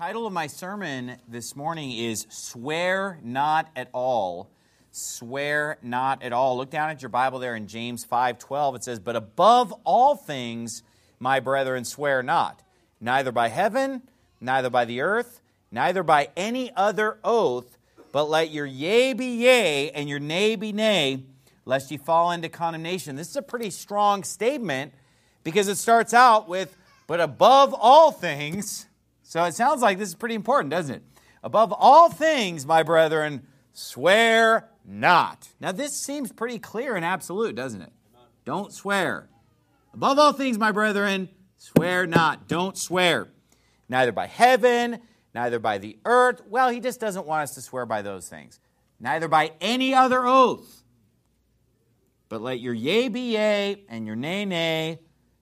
Title of my sermon this morning is Swear Not at All. Swear not at all. Look down at your Bible there in James 5:12. It says, "But above all things, my brethren, swear not, neither by heaven, neither by the earth, neither by any other oath, but let your yea be yea and your nay be nay, lest ye fall into condemnation." This is a pretty strong statement because it starts out with, "But above all things," so it sounds like this is pretty important, doesn't it? "Above all things, my brethren, swear not." Now this seems pretty clear and absolute, doesn't it? Don't swear. Above all things, my brethren, swear not. Don't swear. Neither by heaven, neither by the earth. Well, he just doesn't want us to swear by those things. Neither by any other oath. But let your yea be yea and your nay nay.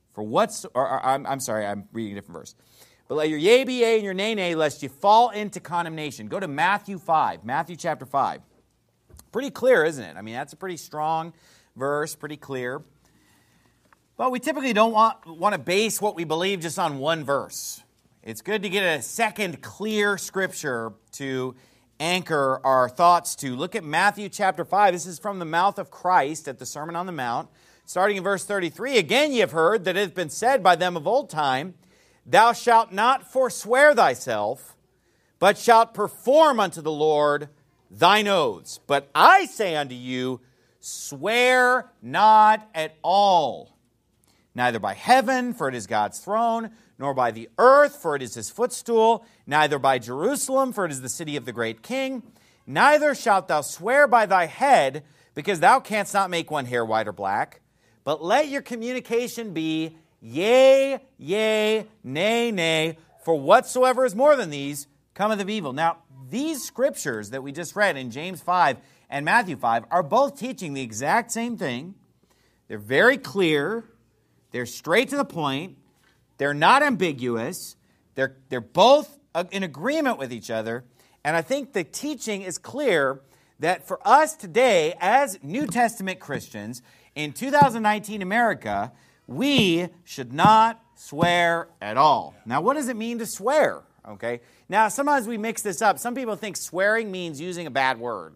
I'm sorry, I'm reading a different verse. "But let your yea be yea and your nay nay, lest you fall into condemnation." Go to Matthew 5, Matthew chapter 5. Pretty clear, isn't it? I mean, that's a pretty strong verse, pretty clear. But we typically don't want to base what we believe just on one verse. It's good to get a second clear scripture to anchor our thoughts to. Look at Matthew chapter 5. This is from the mouth of Christ at the Sermon on the Mount. Starting in verse 33, "Again ye have heard that it hath been said by them of old time, Thou shalt not forswear thyself, but shalt perform unto the Lord thine oaths. But I say unto you, swear not at all, neither by heaven, for it is God's throne, nor by the earth, for it is his footstool, neither by Jerusalem, for it is the city of the great king. Neither shalt thou swear by thy head, because thou canst not make one hair white or black. But let your communication be yea, yea, nay, nay, for whatsoever is more than these cometh of evil." Now, these scriptures that we just read in James 5 and Matthew 5 are both teaching the exact same thing. They're very clear. They're straight to the point. They're not ambiguous. They're both in agreement with each other. And I think the teaching is clear that for us today, as New Testament Christians, in 2019 America, we should not swear at all. Now, what does it mean to swear? Okay. Now, sometimes we mix this up. Some people think swearing means using a bad word,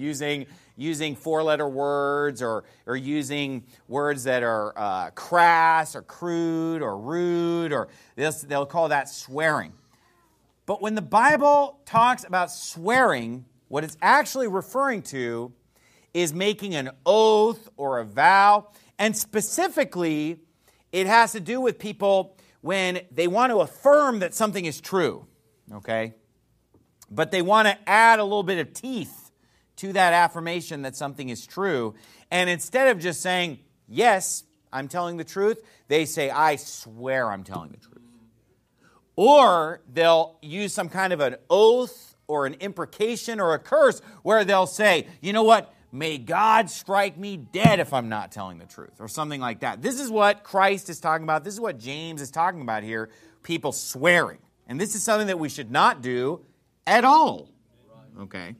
using four-letter words or using words that are crass or crude or rude, or they'll call that swearing. But when the Bible talks about swearing, what it's actually referring to is making an oath or a vow. And specifically, it has to do with people when they want to affirm that something is true, okay? But they want to add a little bit of teeth to that affirmation that something is true. And instead of just saying, yes, I'm telling the truth, they say, I swear I'm telling the truth. Or they'll use some kind of an oath or an imprecation or a curse where they'll say, you know what? May God strike me dead if I'm not telling the truth, or something like that. This is what Christ is talking about. This is what James is talking about here, people swearing. And this is something that we should not do at all. Okay?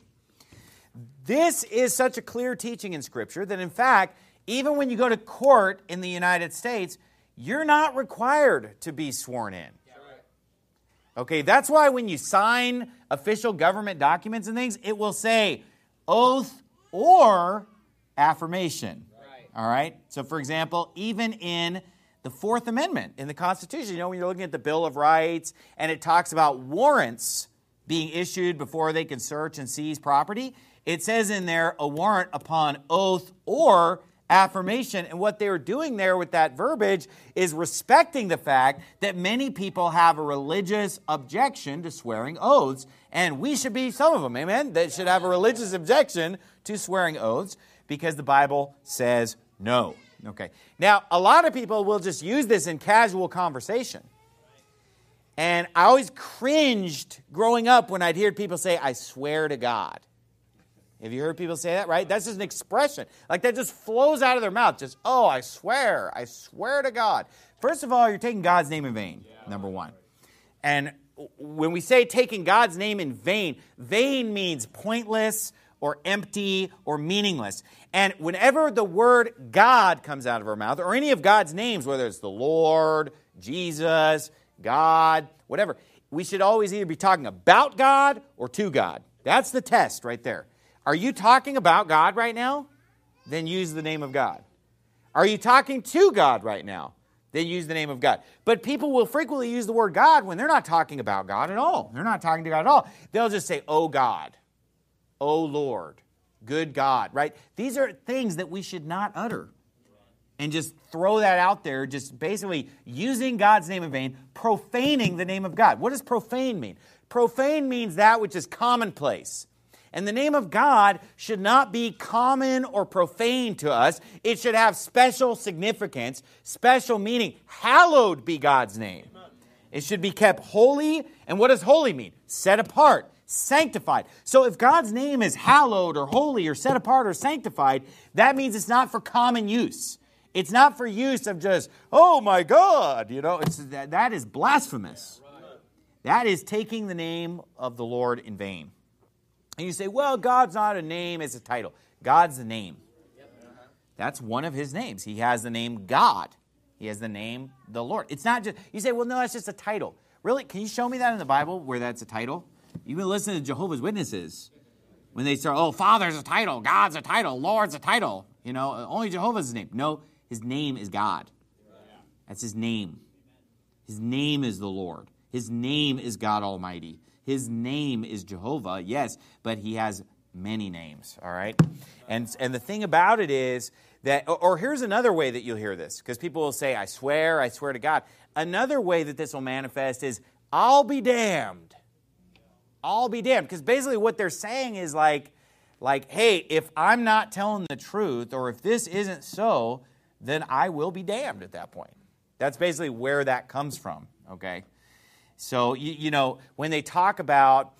This is such a clear teaching in Scripture that, in fact, even when you go to court in the United States, you're not required to be sworn in. Okay, that's why when you sign official government documents and things, it will say oath or affirmation. All right? So, for example, even in the Fourth Amendment in the Constitution, when you're looking at the Bill of Rights and it talks about warrants being issued before they can search and seize property, it says in there a warrant upon oath or affirmation. And what they were doing there with that verbiage is respecting the fact that many people have a religious objection to swearing oaths, and we should be some of them, amen, that should have a religious objection to swearing oaths because the Bible says no. Okay. Now, a lot of people will just use this in casual conversation. And I always cringed growing up when I'd hear people say, I swear to God. Have you heard people say that, right? That's just an expression. Like that just flows out of their mouth. Just, oh, I swear to God. First of all, you're taking God's name in vain, number one. And when we say taking God's name in vain, vain means pointless or empty or meaningless. And whenever the word God comes out of our mouth, or any of God's names, whether it's the Lord, Jesus, God, whatever. We should always either be talking about God or to God. That's the test right there. Are you talking about God right now? Then use the name of God. Are you talking to God right now? Then use the name of God. But people will frequently use the word God when they're not talking about God at all. They're not talking to God at all. They'll just say, oh God, oh Lord, good God, right? These are things that we should not utter. And just throw that out there, just basically using God's name in vain, profaning the name of God. What does profane mean? Profane means that which is commonplace. And the name of God should not be common or profane to us. It should have special significance, special meaning. Hallowed be God's name. It should be kept holy. And what does holy mean? Set apart, sanctified. So if God's name is hallowed or holy or set apart or sanctified, that means it's not for common use. It's not for use of just, oh my God, that is blasphemous. That is taking the name of the Lord in vain. And you say, well, God's not a name, it's a title. God's the name. That's one of his names. He has the name God. He has the name the Lord. It's not just, you say, well, no, that's just a title. Really? Can you show me that in the Bible where that's a title? You can listen to Jehovah's Witnesses. When they start, oh, Father's a title, God's a title, Lord's a title. Only Jehovah's name. No, his name is God. That's his name. His name is the Lord. His name is God Almighty. His name is Jehovah, yes, but he has many names, all right? And the thing about it is that, or here's another way that you'll hear this, because people will say, I swear to God. Another way that this will manifest is, I'll be damned. I'll be damned. Because basically what they're saying is like, hey, if I'm not telling the truth, or if this isn't so, then I will be damned at that point. That's basically where that comes from, okay? So, when they talk about,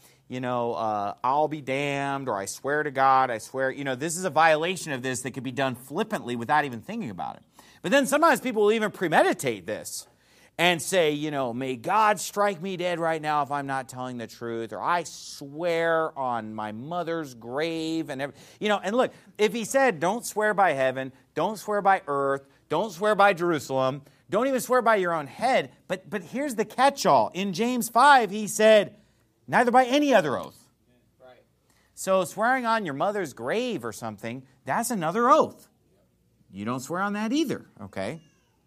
I'll be damned, or I swear to God, I swear, this is a violation of this that could be done flippantly without even thinking about it. But then sometimes people will even premeditate this and say, may God strike me dead right now if I'm not telling the truth, or I swear on my mother's grave, and and look, if he said, don't swear by heaven, don't swear by earth, don't swear by Jerusalem, don't even swear by your own head, but here's the catch-all. In James 5, he said, neither by any other oath. Right. So swearing on your mother's grave or something, that's another oath. You don't swear on that either, okay?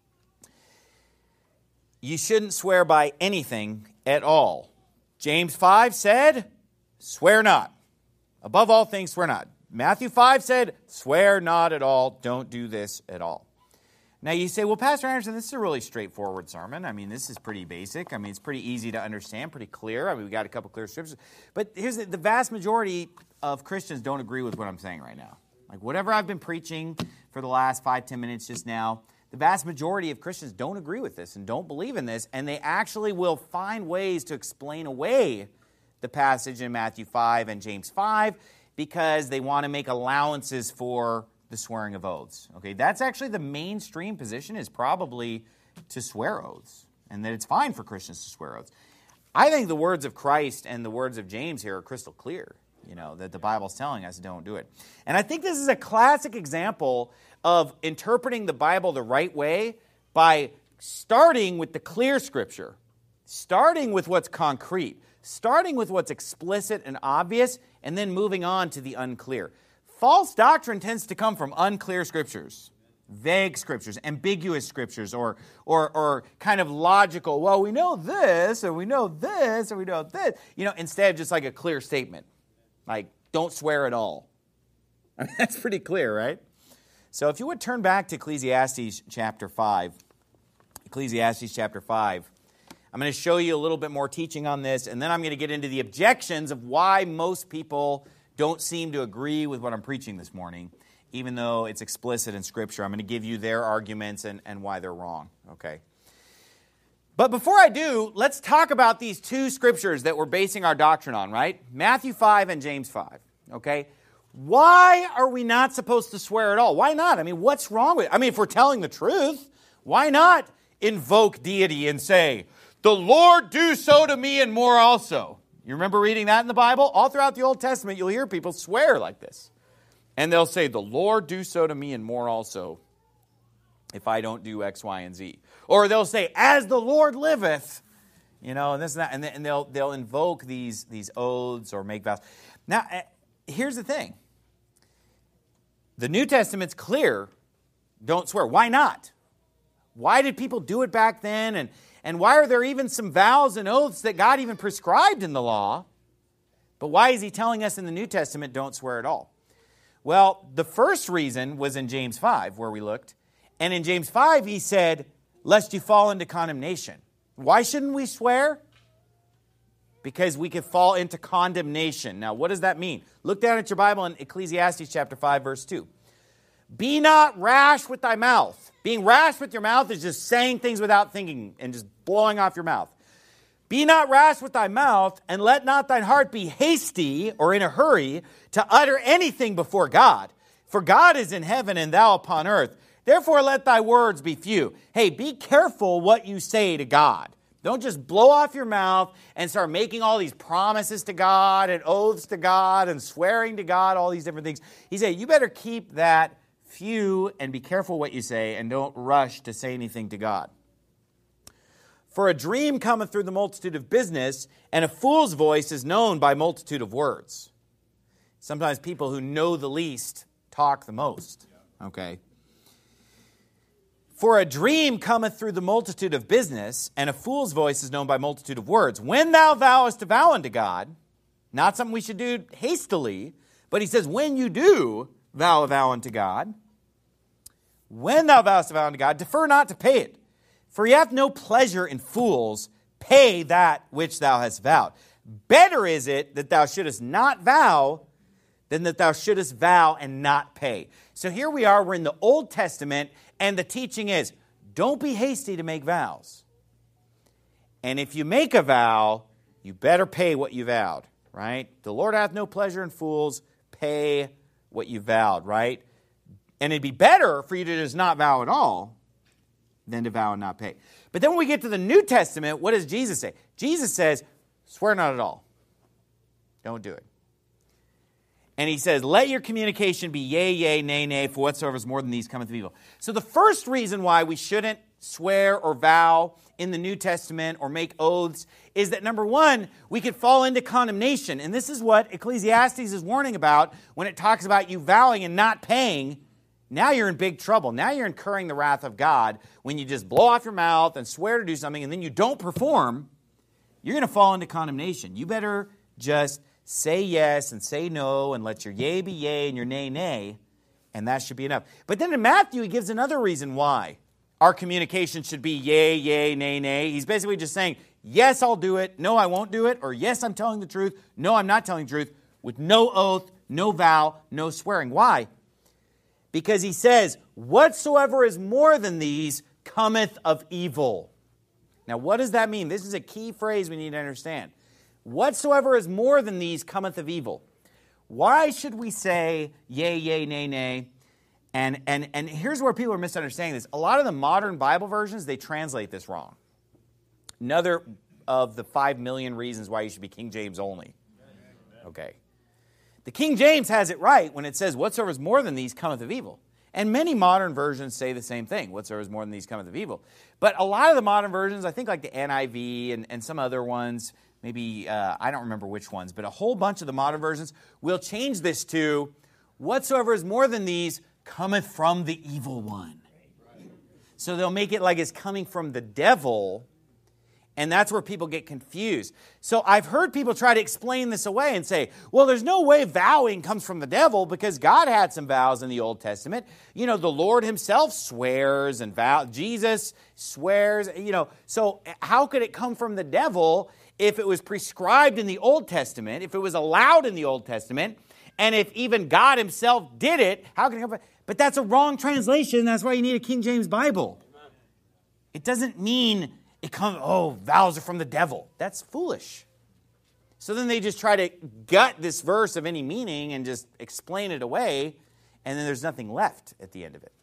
You shouldn't swear by anything at all. James 5 said, swear not. Above all things, swear not. Matthew 5 said, swear not at all. Don't do this at all. Now you say, well, Pastor Anderson, this is a really straightforward sermon. I mean, this is pretty basic. I mean, it's pretty easy to understand, pretty clear. I mean, we got a couple clear scriptures. But here's the vast majority of Christians don't agree with what I'm saying right now. Like whatever I've been preaching for the last 5-10 minutes just now, the vast majority of Christians don't agree with this and don't believe in this, and they actually will find ways to explain away the passage in Matthew 5 and James 5 because they want to make allowances for the swearing of oaths. Okay, that's actually the mainstream position, is probably to swear oaths, and that it's fine for Christians to swear oaths. I think the words of Christ and the words of James here are crystal clear, that the Bible's telling us don't do it. And I think this is a classic example of interpreting the Bible the right way by starting with the clear Scripture, starting with what's concrete, starting with what's explicit and obvious, and then moving on to the unclear. False doctrine tends to come from unclear Scriptures, vague Scriptures, ambiguous Scriptures, or kind of logical, well, we know this, and we know this, and we know this, instead of just like a clear statement, like, don't swear at all. I mean, that's pretty clear, right? So if you would turn back to Ecclesiastes chapter 5. Ecclesiastes chapter 5. I'm going to show you a little bit more teaching on this, and then I'm going to get into the objections of why most people don't seem to agree with what I'm preaching this morning, even though it's explicit in Scripture. I'm going to give you their arguments and why they're wrong, okay? But before I do, let's talk about these two Scriptures that we're basing our doctrine on, right? Matthew 5 and James 5, okay? Why are we not supposed to swear at all? Why not? I mean, what's wrong with it? I mean, if we're telling the truth, why not invoke deity and say, the Lord do so to me and more also? You remember reading that in the Bible? All throughout the Old Testament, you'll hear people swear like this. And they'll say, the Lord do so to me and more also if I don't do X, Y, and Z. Or they'll say, as the Lord liveth, and this and that, and they'll invoke these oaths or make vows. Now, here's the thing. The New Testament's clear, don't swear. Why not? Why did people do it back then? And why are there even some vows and oaths that God even prescribed in the law? But why is he telling us in the New Testament, don't swear at all? Well, the first reason was in James 5, where we looked. And in James 5, he said, lest you fall into condemnation. Why shouldn't we swear? Because we could fall into condemnation. Now, what does that mean? Look down at your Bible in Ecclesiastes chapter 5, verse 2. Be not rash with thy mouth. Being rash with your mouth is just saying things without thinking and just blowing off your mouth. Be not rash with thy mouth, and let not thine heart be hasty or in a hurry to utter anything before God. For God is in heaven and thou upon earth. Therefore let thy words be few. Hey, be careful what you say to God. Don't just blow off your mouth and start making all these promises to God and oaths to God and swearing to God, all these different things. He said, you better keep that few and be careful what you say and don't rush to say anything to God. For a dream cometh through the multitude of business, and a fool's voice is known by multitude of words. Sometimes people who know the least talk the most. Okay. For a dream cometh through the multitude of business, and a fool's voice is known by multitude of words. When thou vowest a vow unto God, not something we should do hastily, but he says, when you do vow a vow unto God, when thou vowest a vow unto God, defer not to pay it. For he hath no pleasure in fools, pay that which thou hast vowed. Better is it that thou shouldest not vow than that thou shouldest vow and not pay. So here we are, we're in the Old Testament, and the teaching is, don't be hasty to make vows. And if you make a vow, you better pay what you vowed, right? The Lord hath no pleasure in fools, pay what you vowed, right? And it'd be better for you to just not vow at all than to vow and not pay. But then when we get to the New Testament, what does Jesus say? Jesus says, swear not at all. Don't do it. And he says, let your communication be yea, yea, nay, nay, for whatsoever is more than these cometh of evil. So the first reason why we shouldn't swear or vow in the New Testament or make oaths is that, number one, we could fall into condemnation. And this is what Ecclesiastes is warning about when it talks about you vowing and not paying. Now you're in big trouble. Now you're incurring the wrath of God when you just blow off your mouth and swear to do something and then you don't perform. You're going to fall into condemnation. You better just say yes and say no and let your yea be yea and your nay, nay, and that should be enough. But then in Matthew, he gives another reason why our communication should be yea, yea, nay, nay. He's basically just saying, yes, I'll do it. No, I won't do it. Or yes, I'm telling the truth. No, I'm not telling the truth. With no oath, no vow, no swearing. Why? Because he says, whatsoever is more than these cometh of evil. Now, what does that mean? This is a key phrase we need to understand. Whatsoever is more than these cometh of evil. Why should we say yea, yea, nay, nay? And here's where people are misunderstanding this. A lot of the modern Bible versions, they translate this wrong. Another of the 5 million reasons why you should be King James only. Okay. The King James has it right when it says, whatsoever is more than these cometh of evil. And many modern versions say the same thing, whatsoever is more than these cometh of evil. But a lot of the modern versions, I think like the NIV and some other ones, maybe, I don't remember which ones, but a whole bunch of the modern versions will change this to, whatsoever is more than these cometh from the evil one. So they'll make it like it's coming from the devil, and that's where people get confused. So I've heard people try to explain this away and say, well, there's no way vowing comes from the devil because God had some vows in the Old Testament. You know, the Lord himself swears and vows. Jesus swears, So how could it come from the devil if it was prescribed in the Old Testament, if it was allowed in the Old Testament, and if even God himself did it, how can it come from? But that's a wrong translation. That's why you need a King James Bible. It doesn't mean vows are from the devil. That's foolish. So then they just try to gut this verse of any meaning and just explain it away, and then there's nothing left at the end of it.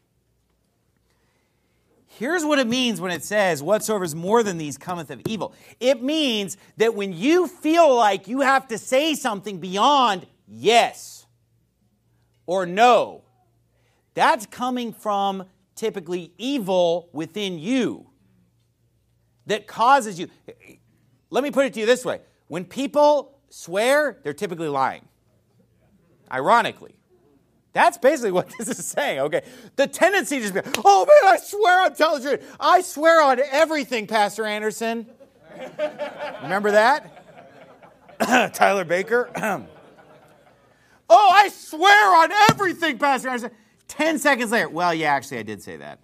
Here's what it means when it says, whatsoever is more than these cometh of evil. It means that when you feel like you have to say something beyond yes or no, that's coming from typically evil within you that causes you. let me put it to you this way. When people swear, they're typically lying. Ironically. That's basically what this is saying, okay? The tendency to just be, oh man, I swear I'm telling the truth. I swear on everything, Pastor Anderson. Remember that? Tyler Baker. Oh, I swear on everything, Pastor Anderson. 10 seconds later, well, yeah, actually, I did say that.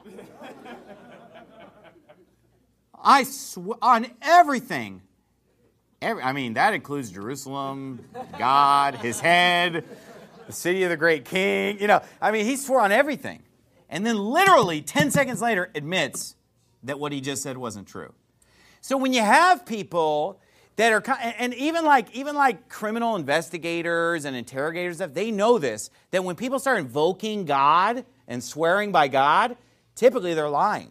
I swear on everything. That includes Jerusalem, God, his head, the city of the great king. He swore on everything. And then literally 10 seconds later admits that what he just said wasn't true. So when you have people that are, and even like criminal investigators and interrogators, they know this, that when people start invoking God and swearing by God, typically they're lying.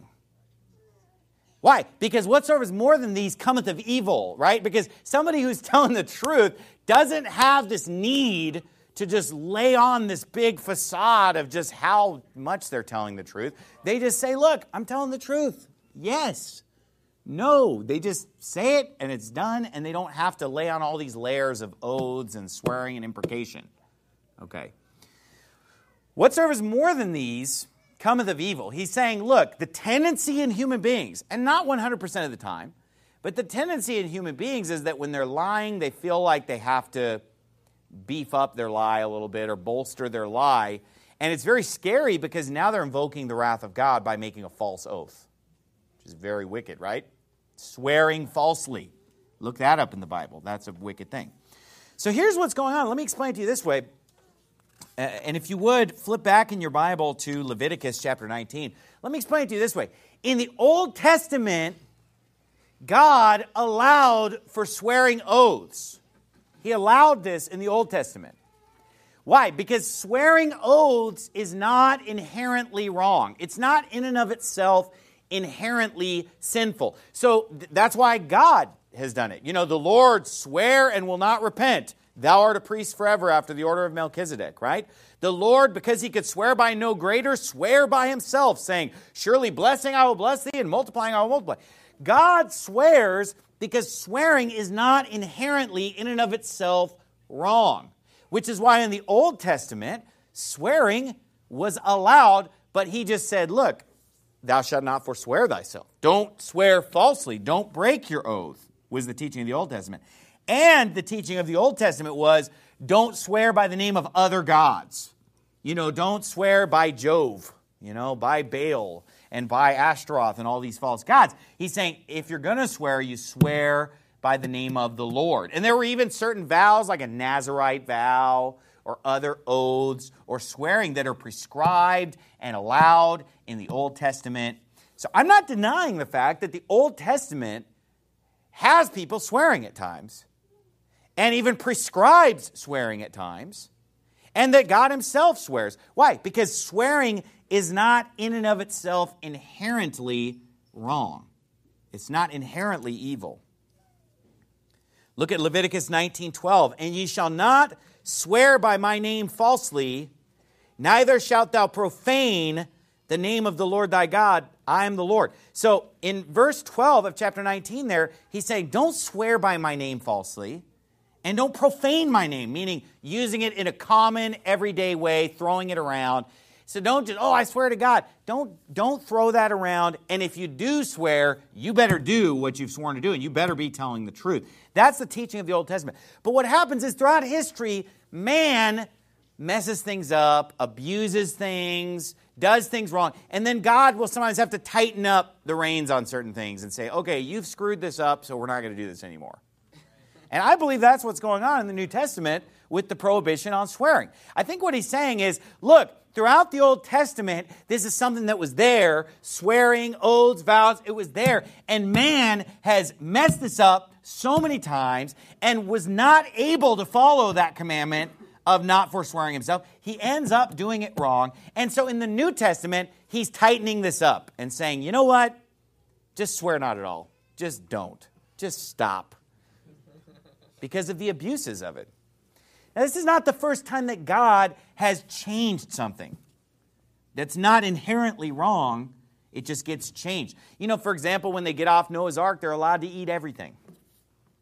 Why? Because whatsoever is more than these cometh of evil, right? Because somebody who's telling the truth doesn't have this need to just lay on this big facade of just how much they're telling the truth. They just say, look, I'm telling the truth. Yes. No. They just say it and it's done, and they don't have to lay on all these layers of oaths and swearing and imprecation. Okay. Whatsoever is more than these cometh of evil. He's saying, look, the tendency in human beings, and not 100% of the time, but the tendency in human beings is that when they're lying, they feel like they have to beef up their lie a little bit or bolster their lie. And it's very scary because now they're invoking the wrath of God by making a false oath, which is very wicked, right? Swearing falsely. Look that up in the Bible. That's a wicked thing. So here's what's going on. Let me explain it to you this way. And if you would, flip back in your Bible to Leviticus chapter 19. Let me explain it to you this way. In the Old Testament, God allowed for swearing oaths. He allowed this in the Old Testament. Why? Because swearing oaths is not inherently wrong. It's not in and of itself inherently sinful. So that's why God has done it. The Lord swear and will not repent. Thou art a priest forever after the order of Melchizedek, right? The Lord, because he could swear by no greater, swear by himself, saying, surely blessing I will bless thee, and multiplying I will multiply. God swears because swearing is not inherently in and of itself wrong, which is why in the Old Testament, swearing was allowed, but he just said, look, thou shalt not forswear thyself. Don't swear falsely. Don't break your oath, was the teaching of the Old Testament. And the teaching of the Old Testament was, don't swear by the name of other gods. Don't swear by Jove, by Baal and by Ashtaroth and all these false gods. He's saying, if you're going to swear, you swear by the name of the Lord. And there were even certain vows, like a Nazirite vow or other oaths or swearing that are prescribed and allowed in the Old Testament. So I'm not denying the fact that the Old Testament has people swearing at times, and even prescribes swearing at times, and that God himself swears. Why? Because swearing is not in and of itself inherently wrong. It's not inherently evil. Look at Leviticus 19:12. And ye shall not swear by my name falsely, neither shalt thou profane the name of the Lord thy God. I am the Lord. So in verse 12 of chapter 19 there, he's saying, don't swear by my name falsely, and don't profane my name, meaning using it in a common, everyday way, throwing it around. So don't just, I swear to God. Don't throw that around. And if you do swear, you better do what you've sworn to do, and you better be telling the truth. That's the teaching of the Old Testament. But what happens is throughout history, man messes things up, abuses things, does things wrong. And then God will sometimes have to tighten up the reins on certain things and say, okay, you've screwed this up, so we're not going to do this anymore. And I believe that's what's going on in the New Testament with the prohibition on swearing. I think what he's saying is, look, throughout the Old Testament, this is something that was there, swearing, oaths, vows, it was there. And man has messed this up so many times and was not able to follow that commandment of not forswearing himself. He ends up doing it wrong. And so in the New Testament, he's tightening this up and saying, you know what? Just swear not at all. Just don't. Just stop. Because of the abuses of it. Now, this is not the first time that God has changed something that's not inherently wrong. It just gets changed. For example, when they get off Noah's Ark, they're allowed to eat everything.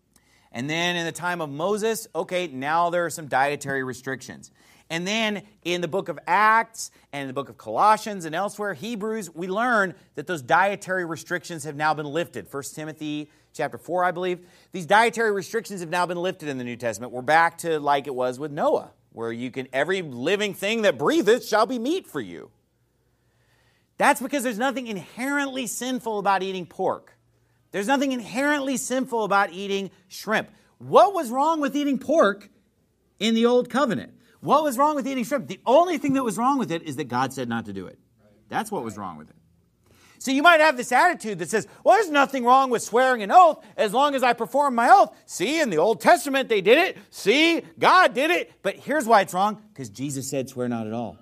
And then in the time of Moses, okay, now there are some dietary restrictions. And then in the book of Acts and in the book of Colossians and elsewhere, Hebrews, we learn that those dietary restrictions have now been lifted. 1 Timothy chapter 4, I believe. These dietary restrictions have now been lifted in the New Testament. We're back to like it was with Noah, where you can, every living thing that breatheth shall be meat for you. That's because there's nothing inherently sinful about eating pork. There's nothing inherently sinful about eating shrimp. What was wrong with eating pork in the Old Covenant? What was wrong with eating shrimp? The only thing that was wrong with it is that God said not to do it. That's what was wrong with it. So you might have this attitude that says, well, there's nothing wrong with swearing an oath as long as I perform my oath. See, in the Old Testament they did it. See, God did it. But here's why it's wrong. Because Jesus said swear not at all.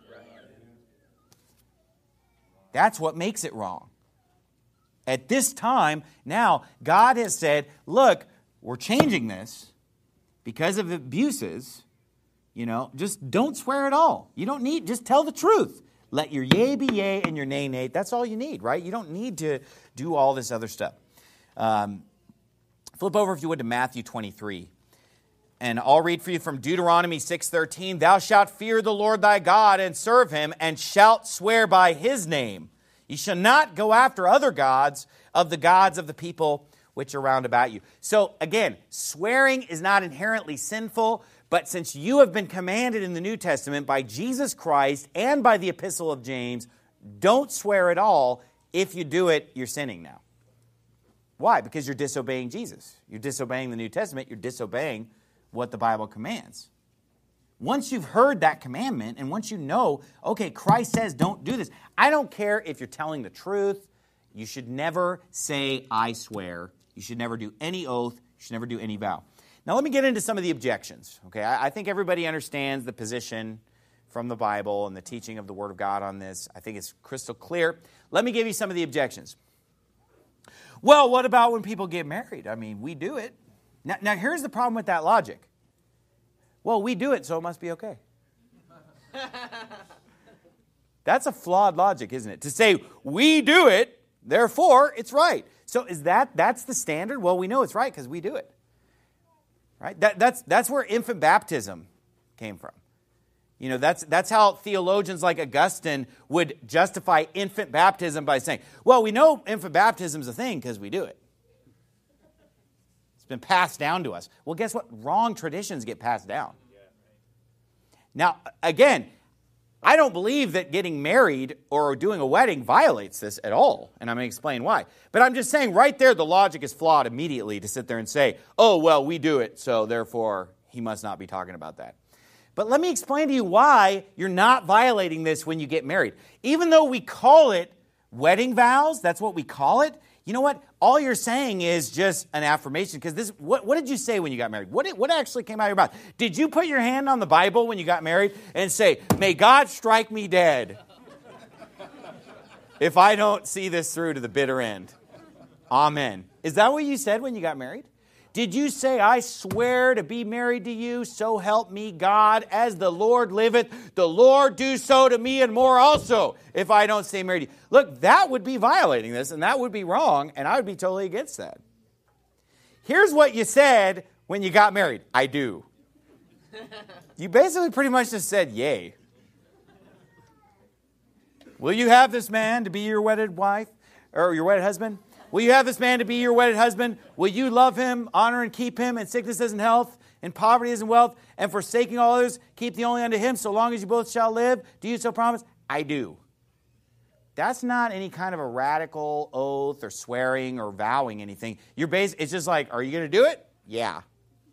That's what makes it wrong. At this time, now, God has said, look, we're changing this because of abuses. Just don't swear at all. You don't need, just tell the truth. Let your yea be yea and your nay, nay. That's all you need, right? You don't need to do all this other stuff. Flip over, if you would, to Matthew 23. And I'll read for you from Deuteronomy 6:13. Thou shalt fear the Lord thy God and serve him, and shalt swear by his name. Ye shall not go after other gods of the people which are round about you. So again, swearing is not inherently sinful, but since you have been commanded in the New Testament by Jesus Christ and by the Epistle of James, don't swear at all. If you do it, you're sinning now. Why? Because you're disobeying Jesus. You're disobeying the New Testament. You're disobeying what the Bible commands. Once you've heard that commandment, and once you know, okay, Christ says don't do this, I don't care if you're telling the truth, you should never say, I swear. You should never do any oath. You should never do any vow. Now let me get into some of the objections. Okay, I think everybody understands the position from the Bible and the teaching of the Word of God on this. I think it's crystal clear. Let me give you some of the objections. Well, what about when people get married? I mean, we do it. Now here's the problem with that logic. Well, we do it, so it must be okay. That's a flawed logic, isn't it? To say, we do it, therefore, it's right. So that's the standard? Well, we know it's right because we do it. Right? That's where infant baptism came from. That's how theologians like Augustine would justify infant baptism by saying, well, we know infant baptism is a thing because we do it. It's been passed down to us. Well, guess what? Wrong traditions get passed down. Now, again, I don't believe that getting married or doing a wedding violates this at all, and I'm going to explain why. But I'm just saying right there the logic is flawed immediately to sit there and say, oh, well, we do it, so therefore he must not be talking about that. But let me explain to you why you're not violating this when you get married. Even though we call it wedding vows, that's what we call it, you know what? All you're saying is just an affirmation. Because what did you say when you got married? What actually came out of your mouth? Did you put your hand on the Bible when you got married and say, may God strike me dead if I don't see this through to the bitter end? Amen. Is that what you said when you got married? Did you say, I swear to be married to you, so help me God, as the Lord liveth, the Lord do so to me and more also, if I don't stay married to you? Look, that would be violating this, and that would be wrong, and I would be totally against that. Here's what you said when you got married. I do. You basically pretty much just said, yay. Will you have this man to be your wedded wife, or your wedded husband? Will you have this man to be your wedded husband? Will you love him, honor and keep him in sicknesses and health, in poverty as in wealth, and forsaking all others, keep thee only unto him, so long as you both shall live? Do you so promise? I do. That's not any kind of a radical oath or swearing or vowing anything. It's just like, are you going to do it? Yeah.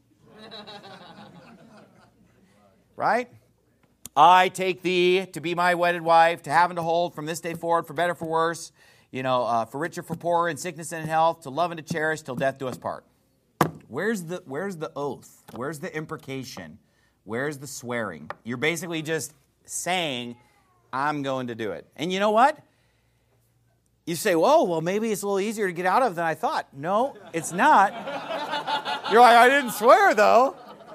Right? I take thee to be my wedded wife, to have and to hold from this day forward, for better, for worse, for richer, for poorer, in sickness and in health, to love and to cherish, till death do us part. Where's the oath? Where's the imprecation? Where's the swearing? You're basically just saying, I'm going to do it. And you know what? You say, well, maybe it's a little easier to get out of than I thought. No, it's not. You're like, I didn't swear, though.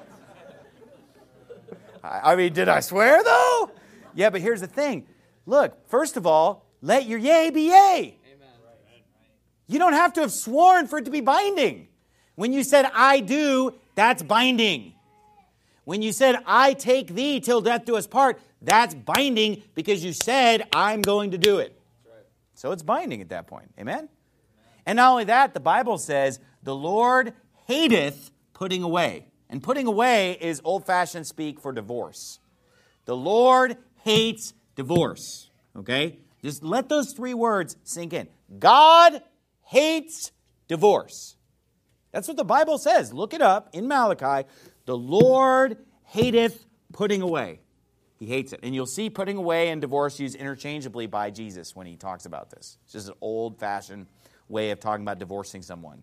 I mean, did I swear, though? Yeah, but here's the thing. Look, first of all, let your yea be yea. Amen. You don't have to have sworn for it to be binding. When you said, I do, that's binding. When you said, I take thee till death do us part, that's binding because you said, I'm going to do it. Right. So it's binding at that point. Amen? And not only that, the Bible says, the Lord hateth putting away. And putting away is old-fashioned speak for divorce. The Lord hates divorce. Okay? Just let those three words sink in. God hates divorce. That's what the Bible says. Look it up in Malachi. The Lord hateth putting away. He hates it. And you'll see putting away and divorce used interchangeably by Jesus when he talks about this. It's just an old-fashioned way of talking about divorcing someone.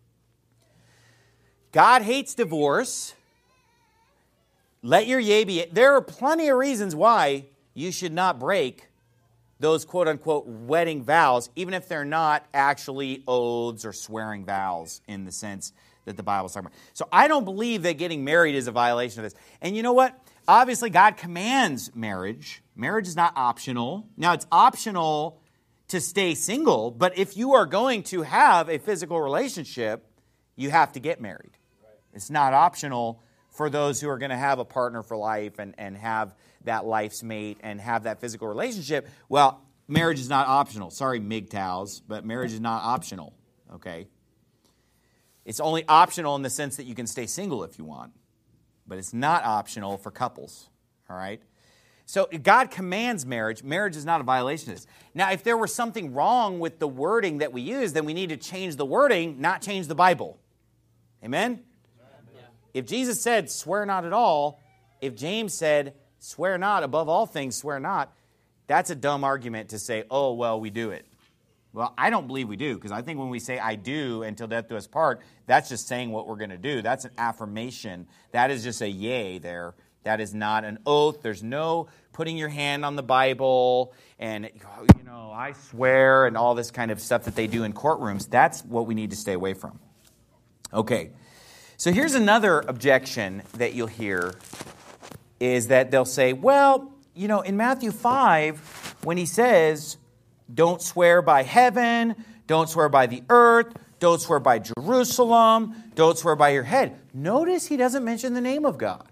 God hates divorce. Let your yea be. There are plenty of reasons why you should not break those quote-unquote wedding vows, even if they're not actually oaths or swearing vows in the sense that the Bible's talking about. So I don't believe that getting married is a violation of this. And you know what? Obviously, God commands marriage. Marriage is not optional. Now, it's optional to stay single, but if you are going to have a physical relationship, you have to get married. It's not optional for those who are going to have a partner for life and have that life's mate and have that physical relationship. Well, marriage is not optional. Sorry, MGTOWs, but marriage is not optional, okay? It's only optional in the sense that you can stay single if you want, but it's not optional for couples, all right? So God commands marriage. Marriage is not a violation of this. Now, if there were something wrong with the wording that we use, then we need to change the wording, not change the Bible. Amen? If Jesus said, swear not at all, if James said, swear not, above all things, swear not, that's a dumb argument to say, oh, well, we do it. Well, I don't believe we do, because I think when we say, I do, until death do us part, that's just saying what we're going to do. That's an affirmation. That is just a yay there. That is not an oath. There's no putting your hand on the Bible and, I swear, and all this kind of stuff that they do in courtrooms. That's what we need to stay away from. Okay. So here's another objection that you'll hear is that they'll say, well, in Matthew 5, when he says, don't swear by heaven, don't swear by the earth, don't swear by Jerusalem, don't swear by your head. Notice he doesn't mention the name of God.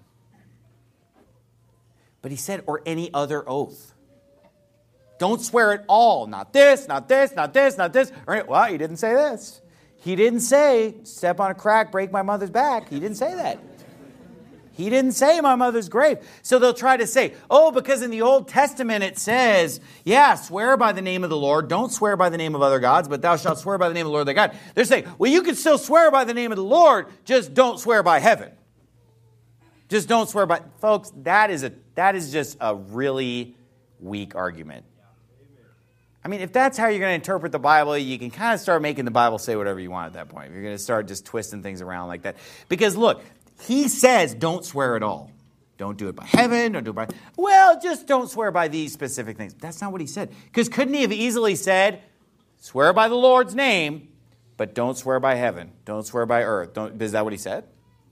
But he said, or any other oath. Don't swear at all. Not this, not this, not this, not this. Well, he didn't say this. He didn't say, step on a crack, break my mother's back. He didn't say that. He didn't say my mother's grave. So they'll try to say, oh, because in the Old Testament it says, yeah, swear by the name of the Lord. Don't swear by the name of other gods, but thou shalt swear by the name of the Lord thy God. They're saying, well, you can still swear by the name of the Lord, just don't swear by heaven. Just don't swear by... Folks, that is just a really weak argument. I mean, if that's how you're going to interpret the Bible, you can kind of start making the Bible say whatever you want at that point. You're going to start just twisting things around like that. Because look, he says don't swear at all. Don't do it by heaven, don't do it by... Well, just don't swear by these specific things. That's not what he said. Because couldn't he have easily said, swear by the Lord's name, but don't swear by heaven, don't swear by earth. Is that what he said?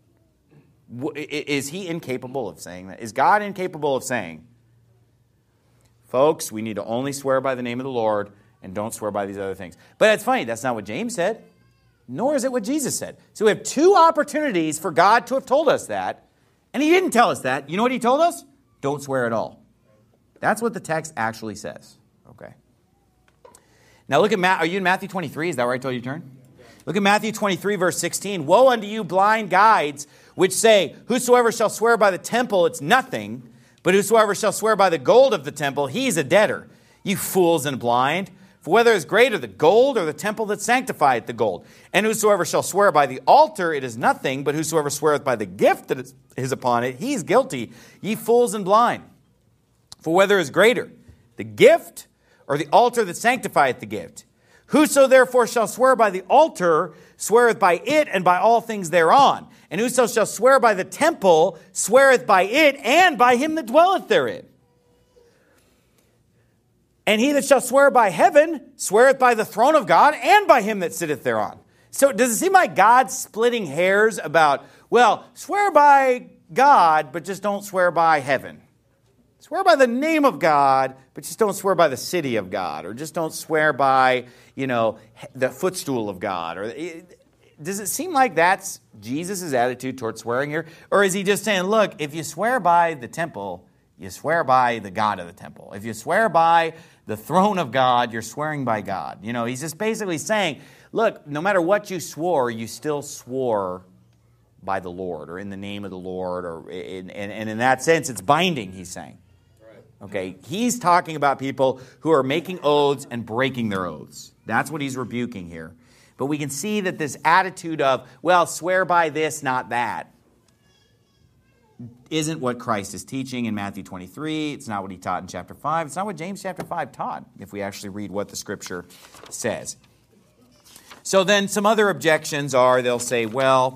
Is he incapable of saying that? Is God incapable of saying, folks, we need to only swear by the name of the Lord and don't swear by these other things? But it's funny, that's not what James said, nor is it what Jesus said. So we have two opportunities for God to have told us that, and he didn't tell us that. You know what he told us? Don't swear at all. That's what the text actually says. Okay. Now look at are you in Matthew 23? Is that where I told you to turn? Look at Matthew 23, verse 16. Woe unto you, blind guides, which say, whosoever shall swear by the temple, it's nothing. But whosoever shall swear by the gold of the temple, he is a debtor. You fools and blind. For whether is greater, the gold or the temple that sanctifieth the gold? And whosoever shall swear by the altar, it is nothing. But whosoever sweareth by the gift that is upon it, he is guilty. Ye fools and blind. For whether is greater, the gift or the altar that sanctifieth the gift? Whoso therefore shall swear by the altar, sweareth by it and by all things thereon. And whoso shall swear by the temple, sweareth by it and by him that dwelleth therein. And he that shall swear by heaven, sweareth by the throne of God and by him that sitteth thereon. So does it seem like God's splitting hairs about, well, swear by God, but just don't swear by heaven? Swear by the name of God, but just don't swear by the city of God, or just don't swear by, the footstool of God. Or does it seem like that's Jesus' attitude towards swearing here? Or is he just saying, look, if you swear by the temple, you swear by the God of the temple. If you swear by the throne of God, you're swearing by God. He's just basically saying, look, no matter what you swore, you still swore by the Lord or in the name of the Lord. And in that sense, it's binding, he's saying. Okay, he's talking about people who are making oaths and breaking their oaths. That's what he's rebuking here. But we can see that this attitude of, well, swear by this, not that, isn't what Christ is teaching in Matthew 23. It's not what he taught in chapter 5. It's not what James chapter 5 taught, if we actually read what the Scripture says. So then some other objections are, they'll say, well,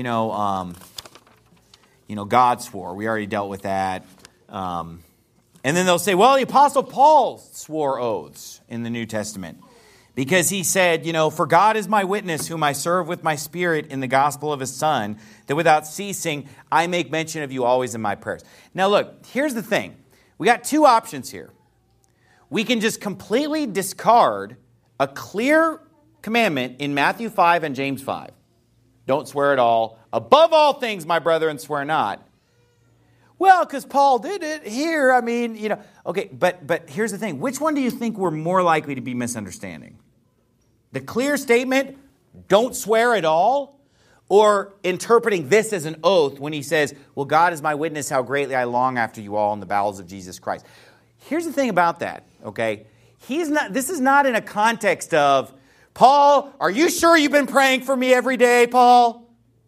God swore. We already dealt with that. And then they'll say, well, the Apostle Paul swore oaths in the New Testament because he said, for God is my witness, whom I serve with my spirit in the gospel of his Son, that without ceasing I make mention of you always in my prayers. Now look, here's the thing. We got two options here. We can just completely discard a clear commandment in Matthew 5 and James 5. Don't swear at all. Above all things, my brethren, swear not. Well, because Paul did it here, Okay, but here's the thing. Which one do you think we're more likely to be misunderstanding? The clear statement, don't swear at all? Or interpreting this as an oath when he says, well, God is my witness how greatly I long after you all in the bowels of Jesus Christ. Here's the thing about that, okay? This is not in a context of, Paul, are you sure you've been praying for me every day, Paul?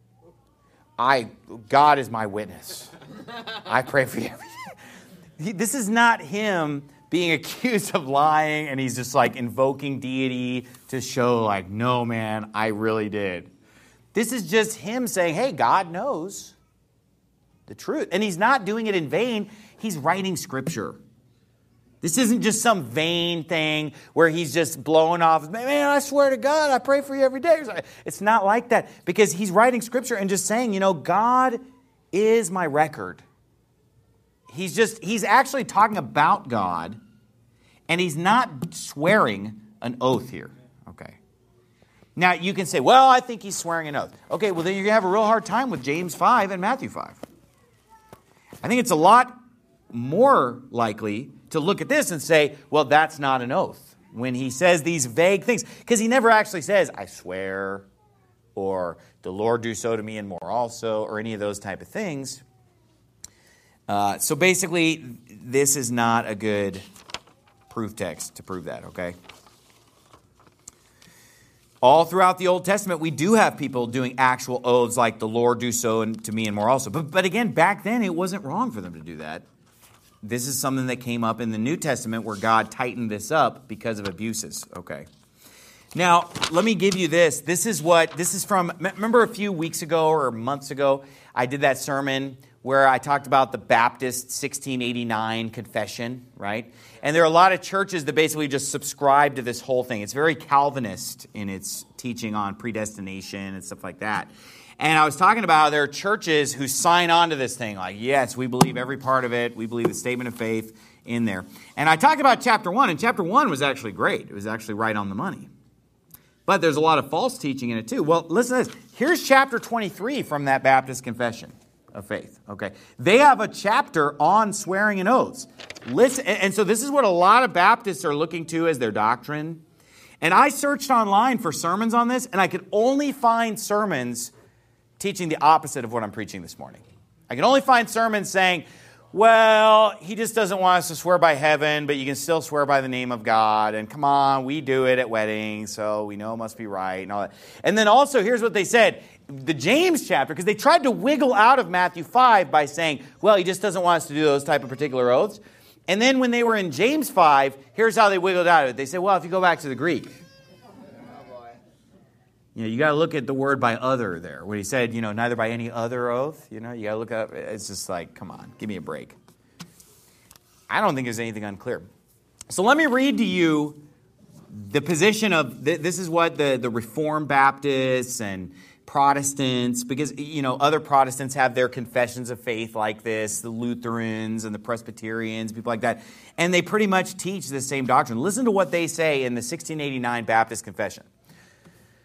God is my witness. I pray for you every day. This is not him being accused of lying and he's just like invoking deity to show like, no, man, I really did. This is just him saying, hey, God knows the truth. And he's not doing it in vain. He's writing Scripture. This isn't just some vain thing where he's just blowing off, man, I swear to God, I pray for you every day. It's not like that because he's writing Scripture and just saying, God is my record. He's actually talking about God and he's not swearing an oath here. Okay. Now you can say, well, I think he's swearing an oath. Okay, well then you're going to have a real hard time with James 5 and Matthew 5. I think it's a lot more likely to look at this and say, well, that's not an oath. When he says these vague things, because he never actually says, I swear, or the Lord do so to me and more also, or any of those type of things. So basically, this is not a good proof text to prove that, okay? All throughout the Old Testament, we do have people doing actual oaths like the Lord do so to me and more also. But again, back then, it wasn't wrong for them to do that. This is something that came up in the New Testament where God tightened this up because of abuses. Okay. Now, let me give you this. This is from, remember a few weeks ago or months ago, I did that sermon where I talked about the Baptist 1689 confession, right? And there are a lot of churches that basically just subscribe to this whole thing. It's very Calvinist in its teaching on predestination and stuff like that. And I was talking about how there are churches who sign on to this thing, like, yes, we believe every part of it. We believe the statement of faith in there. And I talked about chapter 1, and chapter 1 was actually great. It was actually right on the money. But there's a lot of false teaching in it too. Well, listen to this. Here's chapter 23 from that Baptist confession of faith. Okay, they have a chapter on swearing and oaths. Listen, and so this is what a lot of Baptists are looking to as their doctrine. And I searched online for sermons on this, and I could only find sermons teaching the opposite of what I'm preaching this morning. I can only find sermons saying, well, he just doesn't want us to swear by heaven, but you can still swear by the name of God. And come on, we do it at weddings, so we know it must be right and all that. And then also, here's what they said. The James chapter, because they tried to wiggle out of Matthew 5 by saying, well, he just doesn't want us to do those type of particular oaths. And then when they were in James 5, here's how they wiggled out of it. They said, well, if you go back to the Greek, you got to look at the word by other there. When he said, neither by any other oath, you got to look up. It's just like, come on, give me a break. I don't think there's anything unclear. So let me read to you the position of, this is what the Reformed Baptists and Protestants, because, other Protestants have their confessions of faith like this, the Lutherans and the Presbyterians, people like that, and they pretty much teach the same doctrine. Listen to what they say in the 1689 Baptist Confession.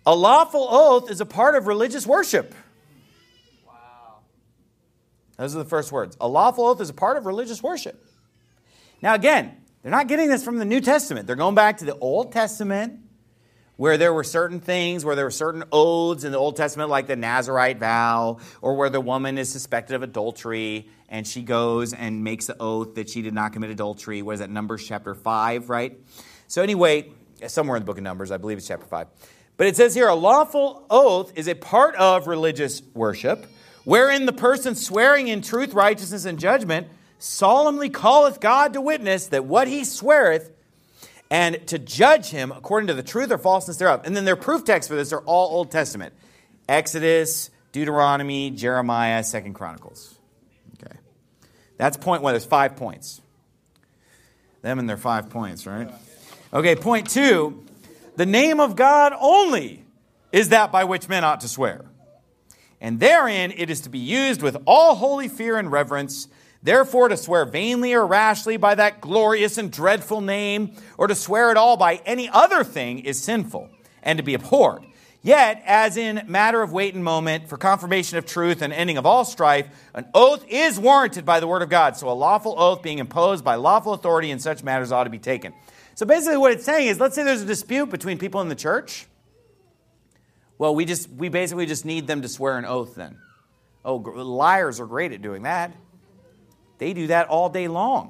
A lawful oath is a part of religious worship. Wow. Those are the first words. A lawful oath is a part of religious worship. Now again, they're not getting this from the New Testament. They're going back to the Old Testament, where there were certain things, where there were certain oaths in the Old Testament, like the Nazirite vow, or where the woman is suspected of adultery, and she goes and makes the oath that she did not commit adultery. What is that, Numbers chapter 5, right? So anyway, somewhere in the book of Numbers, I believe it's chapter 5. But it says here, a lawful oath is a part of religious worship, wherein the person swearing in truth, righteousness, and judgment solemnly calleth God to witness that what he sweareth, and to judge him according to the truth or falseness thereof. And then their proof texts for this are all Old Testament. Exodus, Deuteronomy, Jeremiah, 2 Chronicles. Okay. That's point one. There's 5 points. Them and their 5 points, right? Okay, point 2. The name of God only is that by which men ought to swear. And therein it is to be used with all holy fear and reverence. Therefore, to swear vainly or rashly by that glorious and dreadful name, or to swear at all by any other thing, is sinful and to be abhorred. Yet, as in matter of weight and moment, for confirmation of truth and ending of all strife, an oath is warranted by the word of God. So a lawful oath being imposed by lawful authority in such matters ought to be taken. So basically what it's saying is, let's say there's a dispute between people in the church. Well, we basically just need them to swear an oath then. Oh, liars are great at doing that. They do that all day long.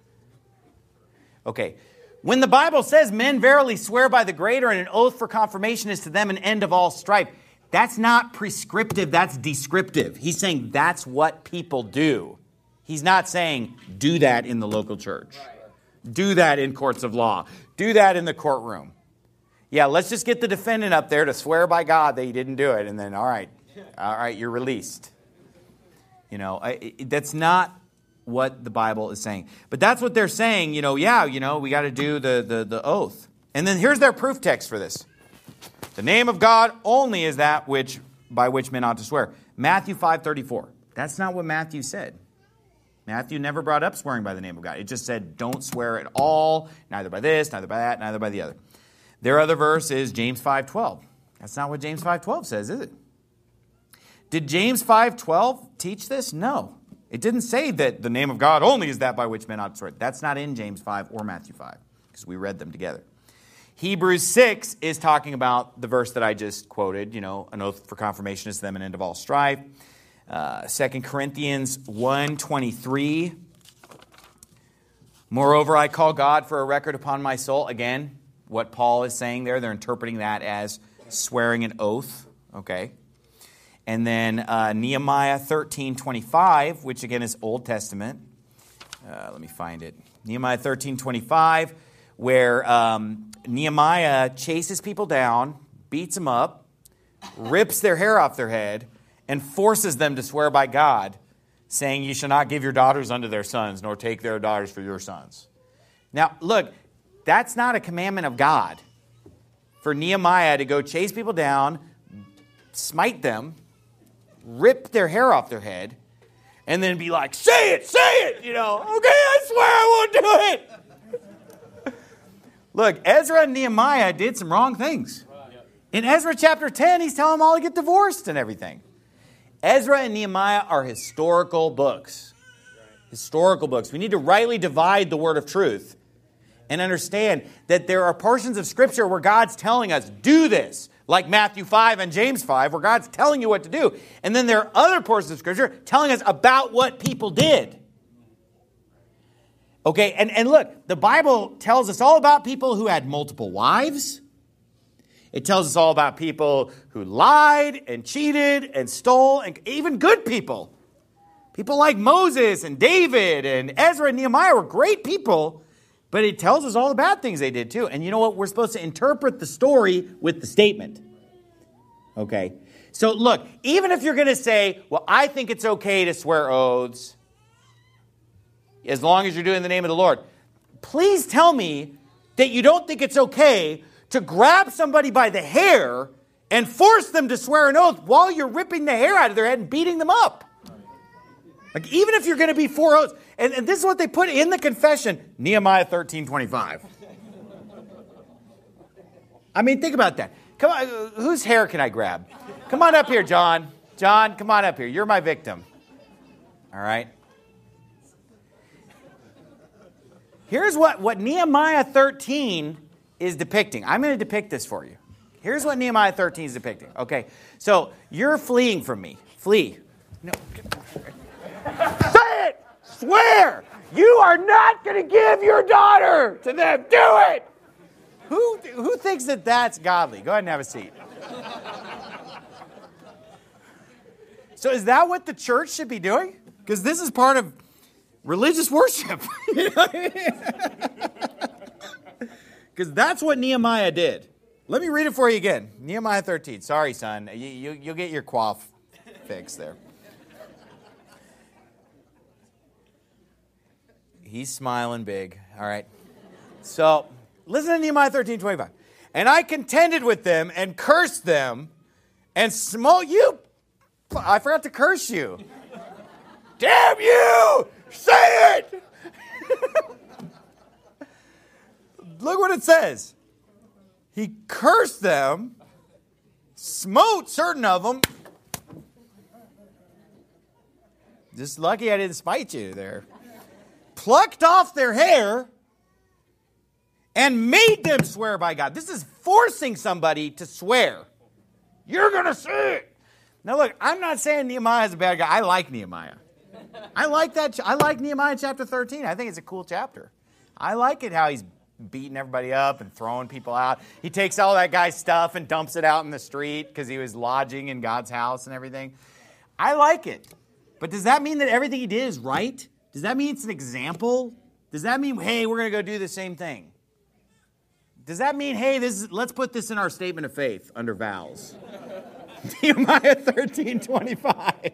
Okay. When the Bible says men verily swear by the greater and an oath for confirmation is to them an end of all strife, that's not prescriptive, that's descriptive. He's saying that's what people do. He's not saying do that in the local church. Do that in courts of law. Do that in the courtroom. Yeah, let's just get the defendant up there to swear by God that he didn't do it, and then all right, you're released. That's not what the Bible is saying. But that's what they're saying, we got to do the oath. And then here's their proof text for this. The name of God only is that by which men ought to swear. Matthew 5:34. That's not what Matthew said. Matthew never brought up swearing by the name of God. It just said don't swear at all, neither by this, neither by that, neither by the other. Their other verse is James 5:12. That's not what James 5:12 says, is it? Did James 5:12 teach this? No. It didn't say that the name of God only is that by which men ought to swear. That's not in James 5 or Matthew 5, because we read them together. Hebrews 6 is talking about the verse that I just quoted, an oath for confirmation is to them an end of all strife. 2 Corinthians 1:23. Moreover, I call God for a record upon my soul. Again, what Paul is saying there, they're interpreting that as swearing an oath. Okay. And then Nehemiah 13:25, which again is Old Testament. Let me find it. Nehemiah 13:25, where Nehemiah chases people down, beats them up, rips their hair off their head, and forces them to swear by God, saying, "You shall not give your daughters unto their sons, nor take their daughters for your sons." Now, look, that's not a commandment of God for Nehemiah to go chase people down, smite them, rip their hair off their head, and then be like, say it, okay, I swear I won't do it. Look, Ezra and Nehemiah did some wrong things. In Ezra chapter 10, he's telling them all to get divorced and everything. Ezra and Nehemiah are historical books. Historical books. We need to rightly divide the word of truth and understand that there are portions of Scripture where God's telling us, do this. Like Matthew 5 and James 5, where God's telling you what to do. And then there are other portions of Scripture telling us about what people did. Okay, and look, the Bible tells us all about people who had multiple wives. It tells us all about people who lied and cheated and stole, and even good people. People like Moses and David and Ezra and Nehemiah were great people, but it tells us all the bad things they did too. And you know what? We're supposed to interpret the story with the statement. Okay? So look, even if you're going to say, well, I think it's okay to swear oaths, as long as you're doing the name of the Lord, please tell me that you don't think it's okay to grab somebody by the hair and force them to swear an oath while you're ripping the hair out of their head and beating them up. Like, even if you're going to be for oaths. And this is what they put in the confession, Nehemiah 13:25. I mean, think about that. Come on, whose hair can I grab? Come on up here, John. John, come on up here. You're my victim. All right? Here's what Nehemiah 13 is depicting. I'm going to depict this for you. Here's what Nehemiah 13 is depicting. Okay, so you're fleeing from me. Flee. No. Say it! Swear! You are not going to give your daughter to them. Do it! Who thinks that that's godly? Go ahead and have a seat. So is that what the church should be doing? Because this is part of religious worship. Because that's what Nehemiah did. Let me read it for you again. Nehemiah 13. Sorry, son. You'll get your quaff fix there. He's smiling big. All right. So, listen to Nehemiah 13:25. And I contended with them and cursed them and smote you. I forgot to curse you. Damn you! Say it! Look what it says. He cursed them, smote certain of them. Just lucky I didn't spite you there. Plucked off their hair and made them swear by God. This is forcing somebody to swear. You're going to see it. Now look, I'm not saying Nehemiah is a bad guy. I like Nehemiah. I like Nehemiah chapter 13. I think it's a cool chapter. I like it how he's beating everybody up and throwing people out. He takes all that guy's stuff and dumps it out in the street because he was lodging in God's house and everything. I like it. But does that mean that everything he did is right? Does that mean it's an example? Does that mean, hey, we're going to go do the same thing? Does that mean, hey, let's put this in our statement of faith under vows? Nehemiah 13:25.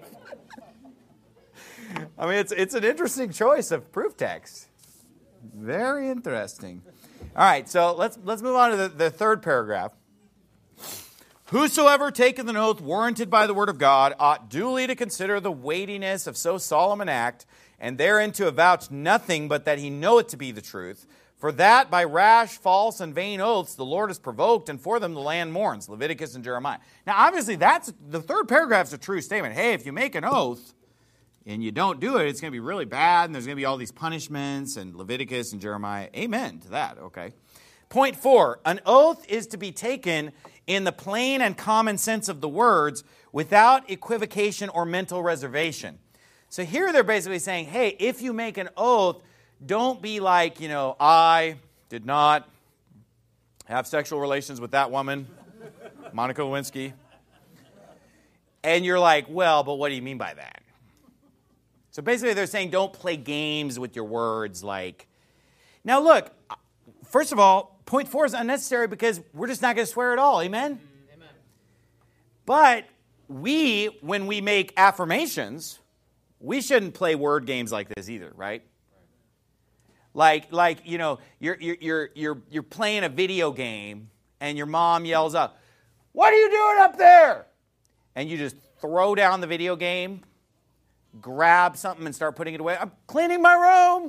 I mean, it's an interesting choice of proof text. Very interesting. All right, so let's move on to the third paragraph. Whosoever taketh an oath warranted by the word of God ought duly to consider the weightiness of so solemn an act, and therein to avouch nothing but that he know it to be the truth. For that by rash, false, and vain oaths the Lord is provoked, and for them the land mourns. Leviticus and Jeremiah. Now, obviously, that's the third paragraph is a true statement. Hey, if you make an oath and you don't do it, it's going to be really bad, and there's going to be all these punishments, and Leviticus and Jeremiah. Amen to that, okay. Point 4, an oath is to be taken in the plain and common sense of the words without equivocation or mental reservation. So here they're basically saying, hey, if you make an oath, don't be like, I did not have sexual relations with that woman, Monica Lewinsky. And you're like, well, but what do you mean by that? So basically they're saying don't play games with your words like. Now look, first of all, point 4 is unnecessary because we're just not going to swear at all. Amen? Amen. But when we make affirmations, we shouldn't play word games like this either, right? Like you're playing a video game and your mom yells out, "What are you doing up there?" And you just throw down the video game, grab something and start putting it away. I'm cleaning my room.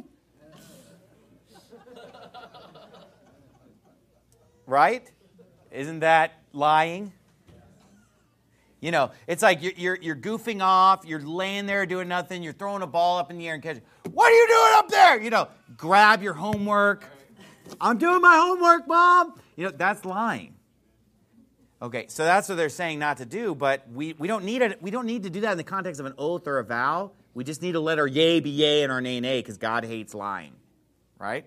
Right? Isn't that lying? It's like you're goofing off, you're laying there doing nothing, you're throwing a ball up in the air and catching it. What are you doing up there? Grab your homework. I'm doing my homework, Mom. That's lying. Okay, so that's what they're saying not to do, but we don't need it. We don't need to do that in the context of an oath or a vow. We just need to let our yea be yea and our nay nay because God hates lying. Right?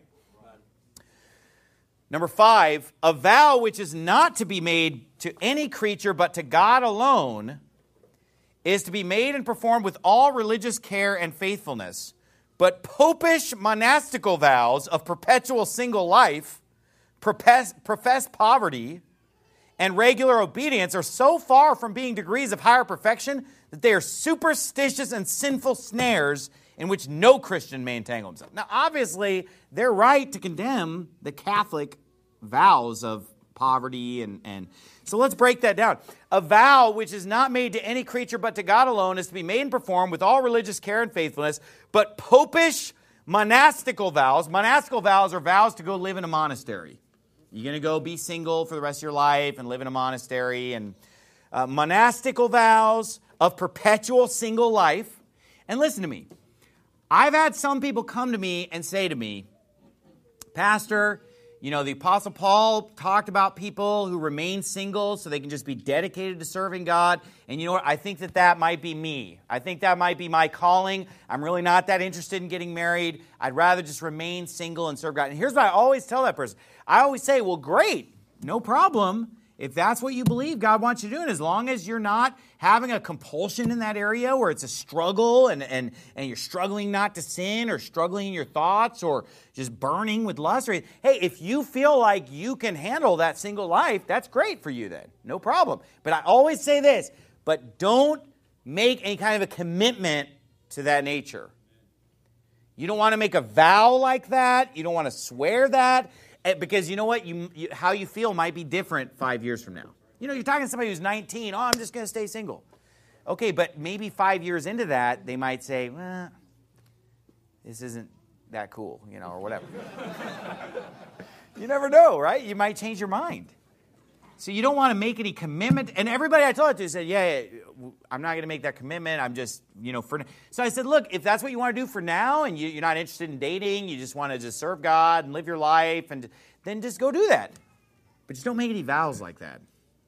Number 5, a vow which is not to be made to any creature but to God alone is to be made and performed with all religious care and faithfulness. But popish monastical vows of perpetual single life, professed poverty, and regular obedience are so far from being degrees of higher perfection that they are superstitious and sinful snares in which no Christian may entangle himself. Now, obviously, they're right to condemn the Catholic vows of poverty and so let's break that down. A vow which is not made to any creature but to God alone is to be made and performed with all religious care and faithfulness, but popish monastical vows are vows to go live in a monastery. You're going to go be single for the rest of your life and live in a monastery. And monastical vows of perpetual single life. And listen to me. I've had some people come to me and say to me, Pastor, you know, the Apostle Paul talked about people who remain single so they can just be dedicated to serving God. And you know what? I think that might be me. I think that might be my calling. I'm really not that interested in getting married. I'd rather just remain single and serve God. And here's what I always tell that person. I always say, well, great, no problem. If that's what you believe God wants you to do, and as long as you're not having a compulsion in that area where it's a struggle and you're struggling not to sin or struggling in your thoughts or just burning with lust, or hey, if you feel like you can handle that single life, that's great for you then. No problem. But I always say this, but don't make any kind of a commitment to that nature. You don't want to make a vow like that. You don't want to swear that. Because you know what? How you feel might be different 5 years from now. You know, you're talking to somebody who's 19. Oh, I'm just going to stay single. Okay, but maybe 5 years into that, they might say, well, this isn't that cool, you know, or whatever. You never know, right? You might change your mind. So you don't want to make any commitment. And everybody I told it to said, yeah, I'm not going to make that commitment. I'm just, you know, for. So I said, look, if that's what you want to do for now and you're not interested in dating, you just want to just serve God and live your life, and then just go do that. But just don't make any vows like that.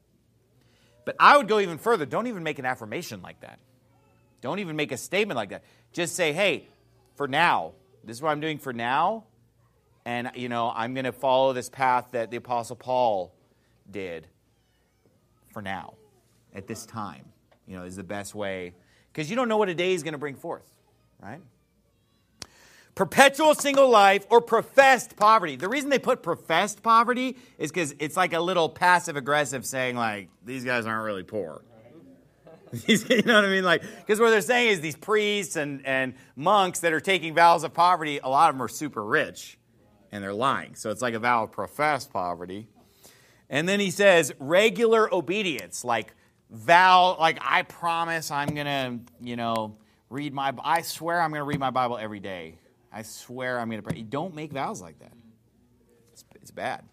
But I would go even further. Don't even make an affirmation like that. Don't even make a statement like that. Just say, hey, for now, this is what I'm doing for now. And, you know, I'm going to follow this path that the Apostle Paul did for now, at this time, you know, is the best way, because you don't know what a day is going to bring forth, right? Perpetual single life or professed poverty. The reason they put professed poverty is because it's like a little passive-aggressive saying, like, these guys aren't really poor. You know what I mean? Like, because what they're saying is these priests and monks that are taking vows of poverty, a lot of them are super rich, and they're lying. So it's like a vow of professed poverty. And then he says regular obedience, like vow, like I promise I'm going to, you know, I swear I'm going to read my Bible every day. I swear I'm going to pray. Don't make vows like that. It's bad.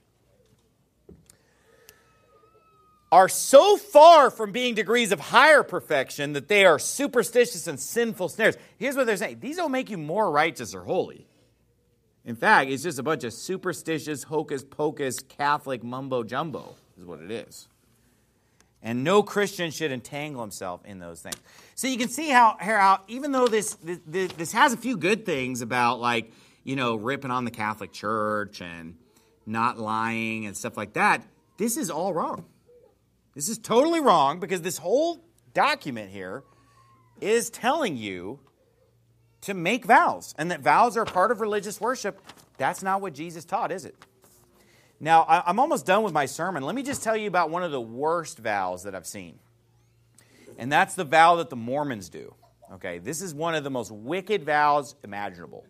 Are so far from being degrees of higher perfection that they are superstitious and sinful snares. Here's what they're saying. These don't make you more righteous or holy. In fact, it's just a bunch of superstitious, hocus-pocus, Catholic mumbo-jumbo is what it is. And no Christian should entangle himself in those things. So you can see how even though this has a few good things about, like, you know, ripping on the Catholic Church and not lying and stuff like that, this is all wrong. This is totally wrong, because this whole document here is telling you to make vows, and that vows are a part of religious worship. That's not what Jesus taught, is it? Now, I'm almost done with my sermon. Let me just tell you about one of the worst vows that I've seen. And that's the vow that the Mormons do. Okay, this is one of the most wicked vows imaginable.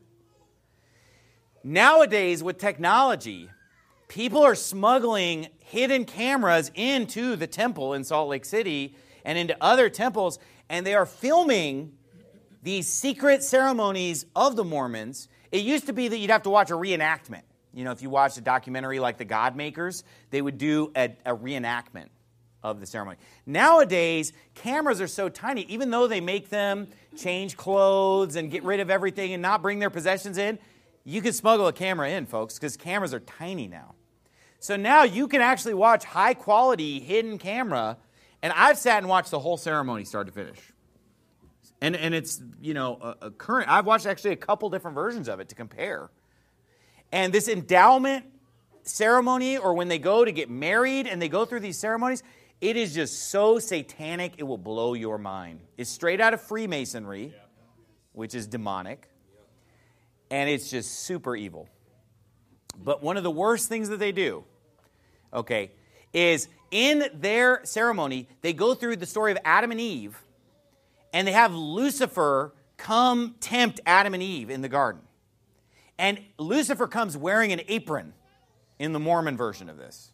Nowadays, with technology, people are smuggling hidden cameras into the temple in Salt Lake City and into other temples, and they are filming these secret ceremonies of the Mormons. It used to be that you'd have to watch a reenactment. You know, if you watched a documentary like The God Makers, they would do a reenactment of the ceremony. Nowadays, cameras are so tiny, even though they make them change clothes and get rid of everything and not bring their possessions in, you can smuggle a camera in, folks, because cameras are tiny now. So now you can actually watch high-quality hidden camera, and I've sat and watched the whole ceremony start to finish. And it's, you know, a current. I've watched actually a couple different versions of it to compare. And this endowment ceremony, or when they go to get married and they go through these ceremonies, it is just so satanic it will blow your mind. It's straight out of Freemasonry, which is demonic. And it's just super evil. But one of the worst things that they do, okay, is in their ceremony, they go through the story of Adam and Eve, and they have Lucifer come tempt Adam and Eve in the garden. And Lucifer comes wearing an apron in the Mormon version of this.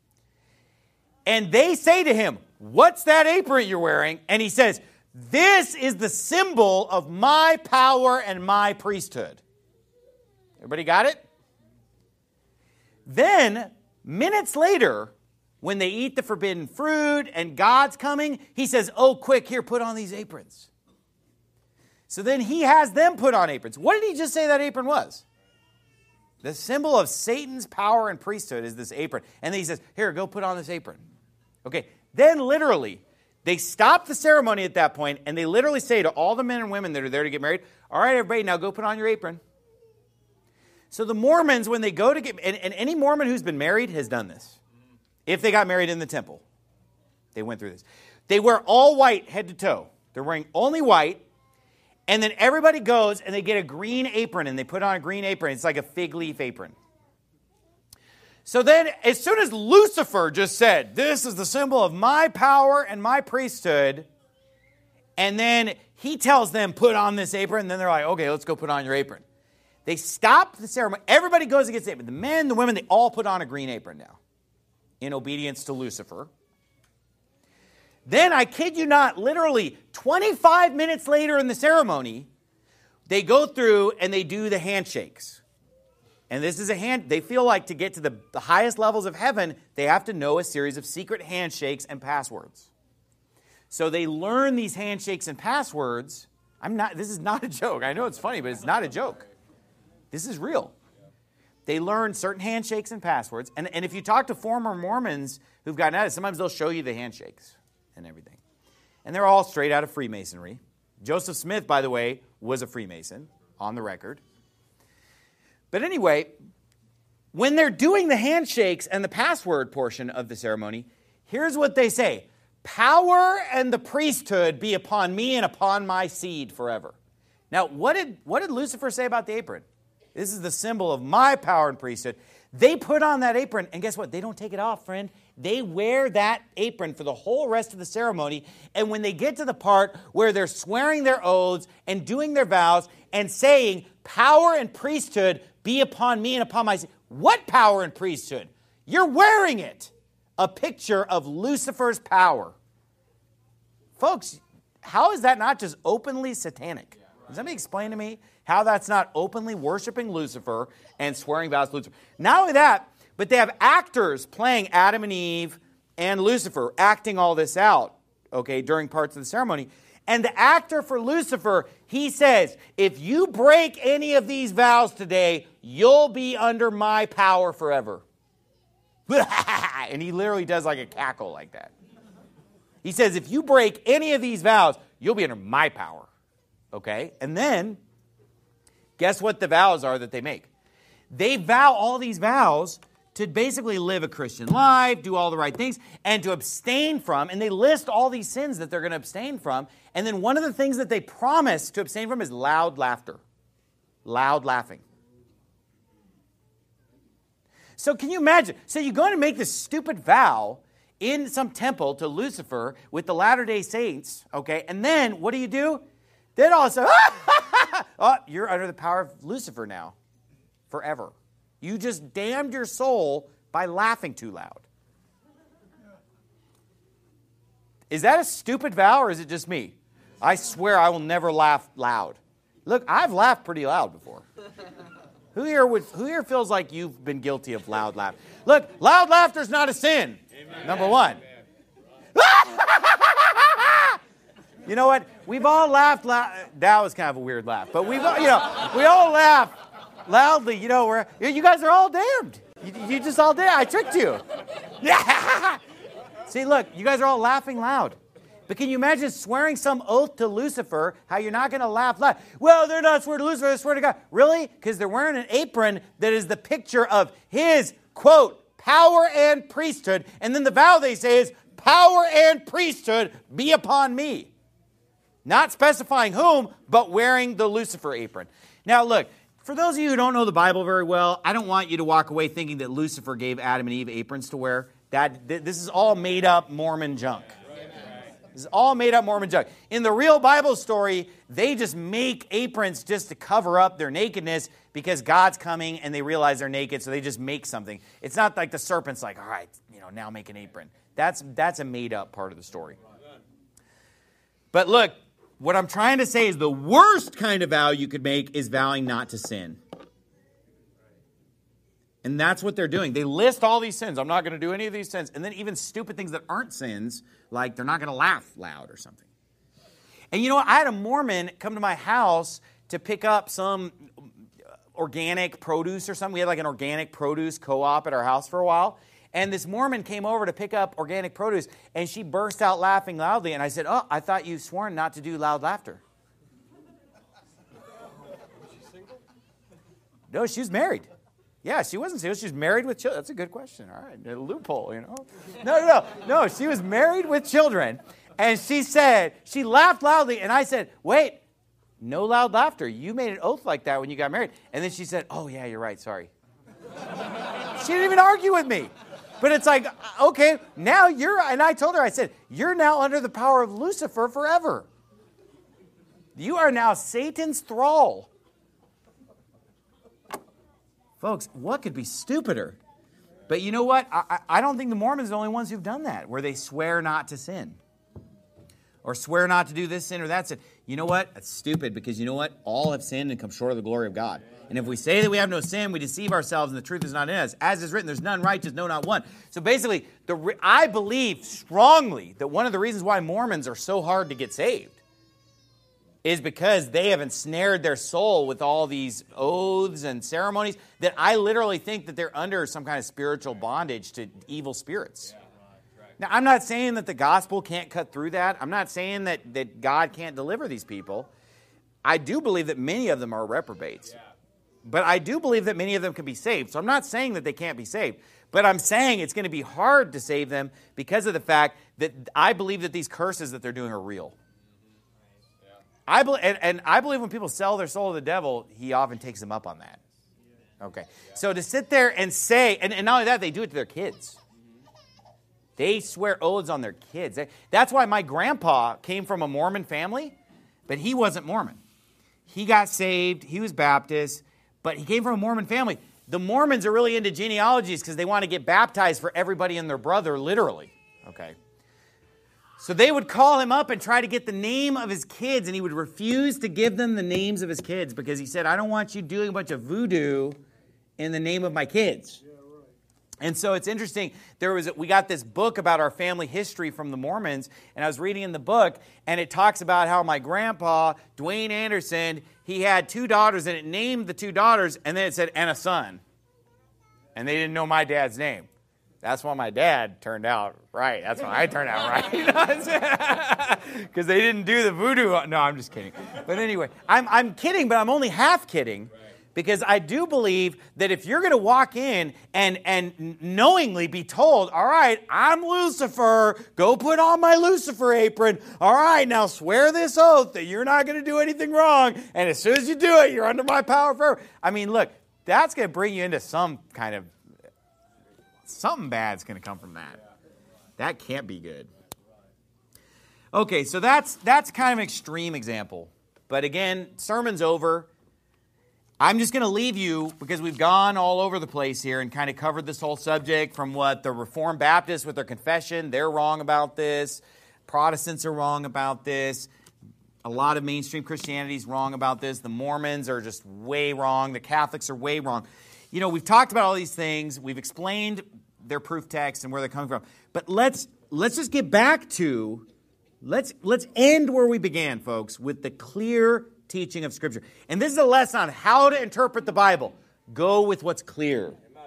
And they say to him, "What's that apron you're wearing?" And he says, "This is the symbol of my power and my priesthood." Everybody got it? Then Minutes later, when they eat the forbidden fruit and God's coming, he says, oh, quick, here, put on these aprons. So then he has them put on aprons. What did he just say that apron was? The symbol of Satan's power and priesthood is this apron. And then he says, here, go put on this apron. Okay, then literally, they stop the ceremony at that point, and they literally say to all the men and women that are there to get married, all right, everybody, now go put on your apron. So the Mormons, when they go to get, and any Mormon who's been married has done this. If they got married in the temple, they went through this. They wear all white head to toe. They're wearing only white. And then everybody goes and they get a green apron and they put on a green apron. It's like a fig leaf apron. So then as soon as Lucifer just said, this is the symbol of my power and my priesthood, and then he tells them, put on this apron, and then they're like, okay, let's go put on your apron. They stop the ceremony. Everybody goes and gets the apron. The men, the women, they all put on a green apron now in obedience to Lucifer. Then, I kid you not, literally 25 minutes later in the ceremony, they go through and they do the handshakes. And this is they feel like to get to the highest levels of heaven, they have to know a series of secret handshakes and passwords. So they learn these handshakes and passwords. This is not a joke. I know it's funny, but it's not a joke. This is real. They learn certain handshakes and passwords. And if you talk to former Mormons who've gotten at it, sometimes they'll show you the handshakes and everything. And they're all straight out of Freemasonry. Joseph Smith, by the way, was a Freemason, on the record. But anyway, when they're doing the handshakes and the password portion of the ceremony, here's what they say. Power and the priesthood be upon me and upon my seed forever. Now, what did Lucifer say about the apron? This is the symbol of my power and priesthood. They put on that apron, and guess what? They don't take it off, friend. They wear that apron for the whole rest of the ceremony, and when they get to the part where they're swearing their oaths and doing their vows and saying, power and priesthood be upon me and upon my seed. What power and priesthood? You're wearing it. A picture of Lucifer's power. Folks, how is that not just openly satanic? Does somebody explain to me how that's not openly worshiping Lucifer and swearing vows to Lucifer? Not only that, but they have actors playing Adam and Eve and Lucifer, acting all this out, okay, during parts of the ceremony. And the actor for Lucifer, he says, if you break any of these vows today, you'll be under my power forever. And he literally does like a cackle like that. He says, if you break any of these vows, you'll be under my power. Okay? And then, guess what the vows are that they make? They vow all these vows to basically live a Christian life, do all the right things, and to abstain from, and they list all these sins that they're going to abstain from, and then one of the things that they promise to abstain from is loud laughter. Loud laughing. So can you imagine? So you're going to make this stupid vow in some temple to Lucifer with the Latter-day Saints, okay, and then what do? Then all of a sudden, oh, you're under the power of Lucifer now, forever. You just damned your soul by laughing too loud. Is that a stupid vow or is it just me? I swear I will never laugh loud. Look, I've laughed pretty loud before. Who here feels like you've been guilty of loud laughter? Look, loud laughter is not a sin. Amen. Number one. You know what? We've all laughed loud. That was kind of a weird laugh, but we all laugh loudly. You guys are all damned. You just all did. I tricked you. See, look, you guys are all laughing loud. But can you imagine swearing some oath to Lucifer, how you're not going to laugh loud? Well, they're not swearing to Lucifer, they swear to God. Really? Because they're wearing an apron that is the picture of his, quote, power and priesthood. And then the vow they say is, power and priesthood be upon me. Not specifying whom, but wearing the Lucifer apron. Now, look, for those of you who don't know the Bible very well, I don't want you to walk away thinking that Lucifer gave Adam and Eve aprons to wear. This is all made-up Mormon junk. This is all made-up Mormon junk. In the real Bible story, they just make aprons just to cover up their nakedness because God's coming and they realize they're naked, so they just make something. It's not like the serpent's like, all right, now make an apron. That's a made-up part of the story. But look, what I'm trying to say is the worst kind of vow you could make is vowing not to sin. And that's what they're doing. They list all these sins. I'm not going to do any of these sins. And then even stupid things that aren't sins, like they're not going to laugh loud or something. And you know what? I had a Mormon come to my house to pick up some organic produce or something. We had like an organic produce co-op at our house for a while. And this Mormon came over to pick up organic produce, and she burst out laughing loudly. And I said, "Oh, I thought you sworn not to do loud laughter." Was she single? No, she was married. Yeah, she wasn't single. She was married with children. That's a good question. All right, a loophole, you know. No, she was married with children. And she said, she laughed loudly, and I said, "Wait, no loud laughter. You made an oath like that when you got married." And then she said, "Oh, yeah, you're right, sorry." She didn't even argue with me. But it's like, okay, now and I told her, I said, "You're now under the power of Lucifer forever. You are now Satan's thrall." Folks, what could be stupider? But you know what? I don't think the Mormons are the only ones who've done that, where they swear not to sin. Or swear not to do this sin or that sin. You know what? That's stupid, because you know what? All have sinned and come short of the glory of God. And if we say that we have no sin, we deceive ourselves and the truth is not in us. As is written, there's none righteous, no, not one. So basically, I believe strongly that one of the reasons why Mormons are so hard to get saved is because they have ensnared their soul with all these oaths and ceremonies that I literally think that they're under some kind of spiritual bondage to evil spirits. Now, I'm not saying that the gospel can't cut through that. I'm not saying that God can't deliver these people. I do believe that many of them are reprobates. But I do believe that many of them can be saved. So I'm not saying that they can't be saved. But I'm saying it's going to be hard to save them because of the fact that I believe that these curses that they're doing are real. I believe when people sell their soul to the devil, he often takes them up on that. Okay. So to sit there and say, and not only that, they do it to their kids. They swear oaths on their kids. That's why my grandpa came from a Mormon family, but he wasn't Mormon. He got saved. He was Baptist, but he came from a Mormon family. The Mormons are really into genealogies because they want to get baptized for everybody and their brother, literally. Okay. So they would call him up and try to get the name of his kids, and he would refuse to give them the names of his kids because he said, "I don't want you doing a bunch of voodoo in the name of my kids." And so it's interesting. We got this book about our family history from the Mormons, and I was reading in the book, and it talks about how my grandpa, Dwayne Anderson, he had 2 daughters, and it named the 2 daughters, and then it said, "and a son." And they didn't know my dad's name. That's why my dad turned out right. That's why I turned out right. Because they didn't do the voodoo. No, I'm just kidding. But anyway, I'm kidding, but I'm only half kidding. Because I do believe that if you're going to walk in and knowingly be told, "All right, I'm Lucifer, go put on my Lucifer apron. All right, now swear this oath that you're not going to do anything wrong. And as soon as you do it, you're under my power forever." I mean, look, that's going to bring you into some kind of, something bad's going to come from that. That can't be good. Okay, so that's kind of an extreme example. But again, sermon's over. I'm just going to leave you, because we've gone all over the place here and kind of covered this whole subject from what the Reformed Baptists with their confession, they're wrong about this. Protestants are wrong about this. A lot of mainstream Christianity is wrong about this. The Mormons are just way wrong. The Catholics are way wrong. You know, we've talked about all these things. We've explained their proof text and where they're coming from. But let's just get back to, let's end where we began, folks, with the clear teaching of Scripture. And this is a lesson on how to interpret the Bible. Go with what's clear. Amen.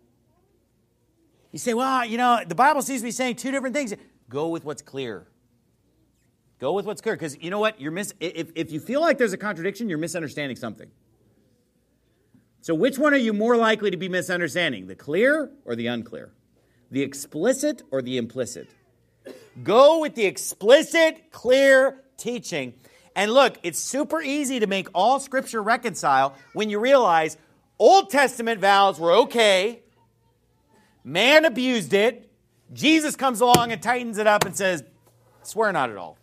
You say, "Well, you know, the Bible seems to be saying 2 different things." Go with what's clear. Go with what's clear. Because you know what? If you feel like there's a contradiction, you're misunderstanding something. So which one are you more likely to be misunderstanding? The clear or the unclear? The explicit or the implicit? Go with the explicit, clear teaching. And look, it's super easy to make all Scripture reconcile when you realize Old Testament vows were okay. Man abused it. Jesus comes along and tightens it up and says, "Swear not at all.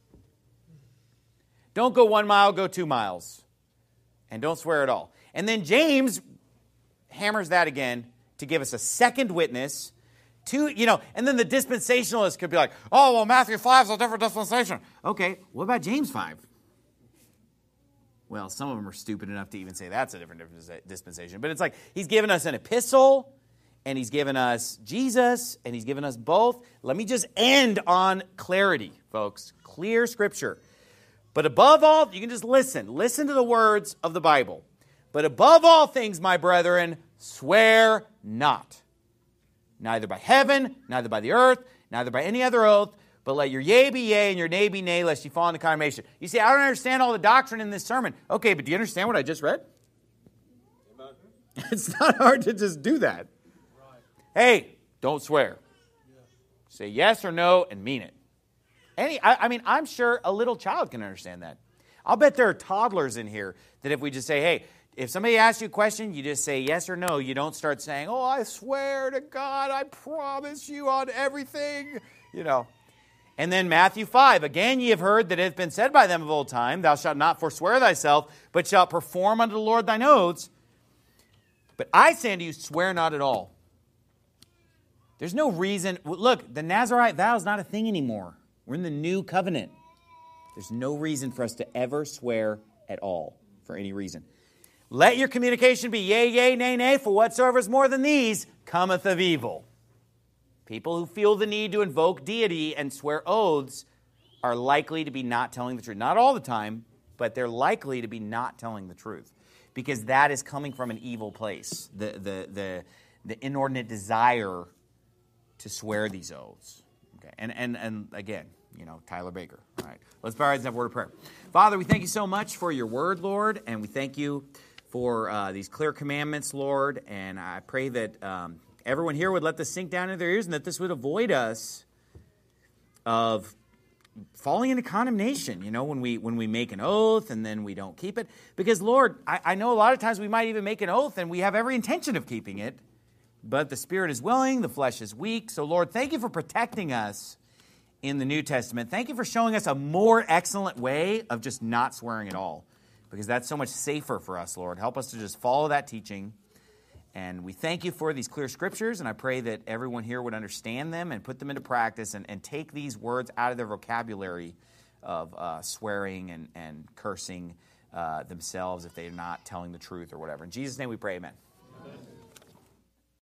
Don't go 1 mile, go 2 miles. And don't swear at all." And then James hammers that again to give us a second witness. And then the dispensationalists could be like, "Oh, well, Matthew 5 is a different dispensation." Okay, what about James 5? Well, some of them are stupid enough to even say that's a different dispensation. But it's like he's given us an epistle, and he's given us Jesus, and he's given us both. Let me just end on clarity, folks. Clear Scripture. But above all, you can just listen. Listen to the words of the Bible. But above all things, my brethren, swear not. Neither by heaven, neither by the earth, neither by any other oath, but let your yea be yea and your nay be nay, lest you fall into condemnation. You say, I don't understand all the doctrine in this sermon. Okay, but do you understand what I just read? Amen. It's not hard to just do that. Right. Hey, don't swear. Yeah. Say yes or no and mean it. I mean, I'm sure a little child can understand that. I'll bet there are toddlers in here that if we just say, hey, if somebody asks you a question, you just say yes or no. You don't start saying, oh, I swear to God, I promise you on everything, And then Matthew 5, again ye have heard that it hath been said by them of old time, thou shalt not forswear thyself, but shalt perform unto the Lord thine oaths. But I say unto you, swear not at all. There's no reason. Look, the Nazirite vow is not a thing anymore. We're in the new covenant. There's no reason for us to ever swear at all for any reason. Let your communication be yea, yea, nay, nay, for whatsoever is more than these cometh of evil. People who feel the need to invoke deity and swear oaths are likely to be not telling the truth. Not all the time, but they're likely to be not telling the truth. Because that is coming from an evil place. The inordinate desire to swear these oaths. Okay. And again, Tyler Baker. All right. Let's bow our heads and have a word of prayer. Father, we thank you so much for your word, Lord, and we thank you for these clear commandments, Lord, and I pray that everyone here would let this sink down into their ears and that this would avoid us of falling into condemnation, when we make an oath and then we don't keep it. Because, Lord, I know a lot of times we might even make an oath and we have every intention of keeping it, but the spirit is willing, the flesh is weak. So, Lord, thank you for protecting us in the New Testament. Thank you for showing us a more excellent way of just not swearing at all, because that's so much safer for us, Lord. Help us to just follow that teaching. And we thank you for these clear scriptures, and I pray that everyone here would understand them and put them into practice and take these words out of their vocabulary of swearing and cursing themselves if they're not telling the truth or whatever. In Jesus' name we pray, amen. Amen.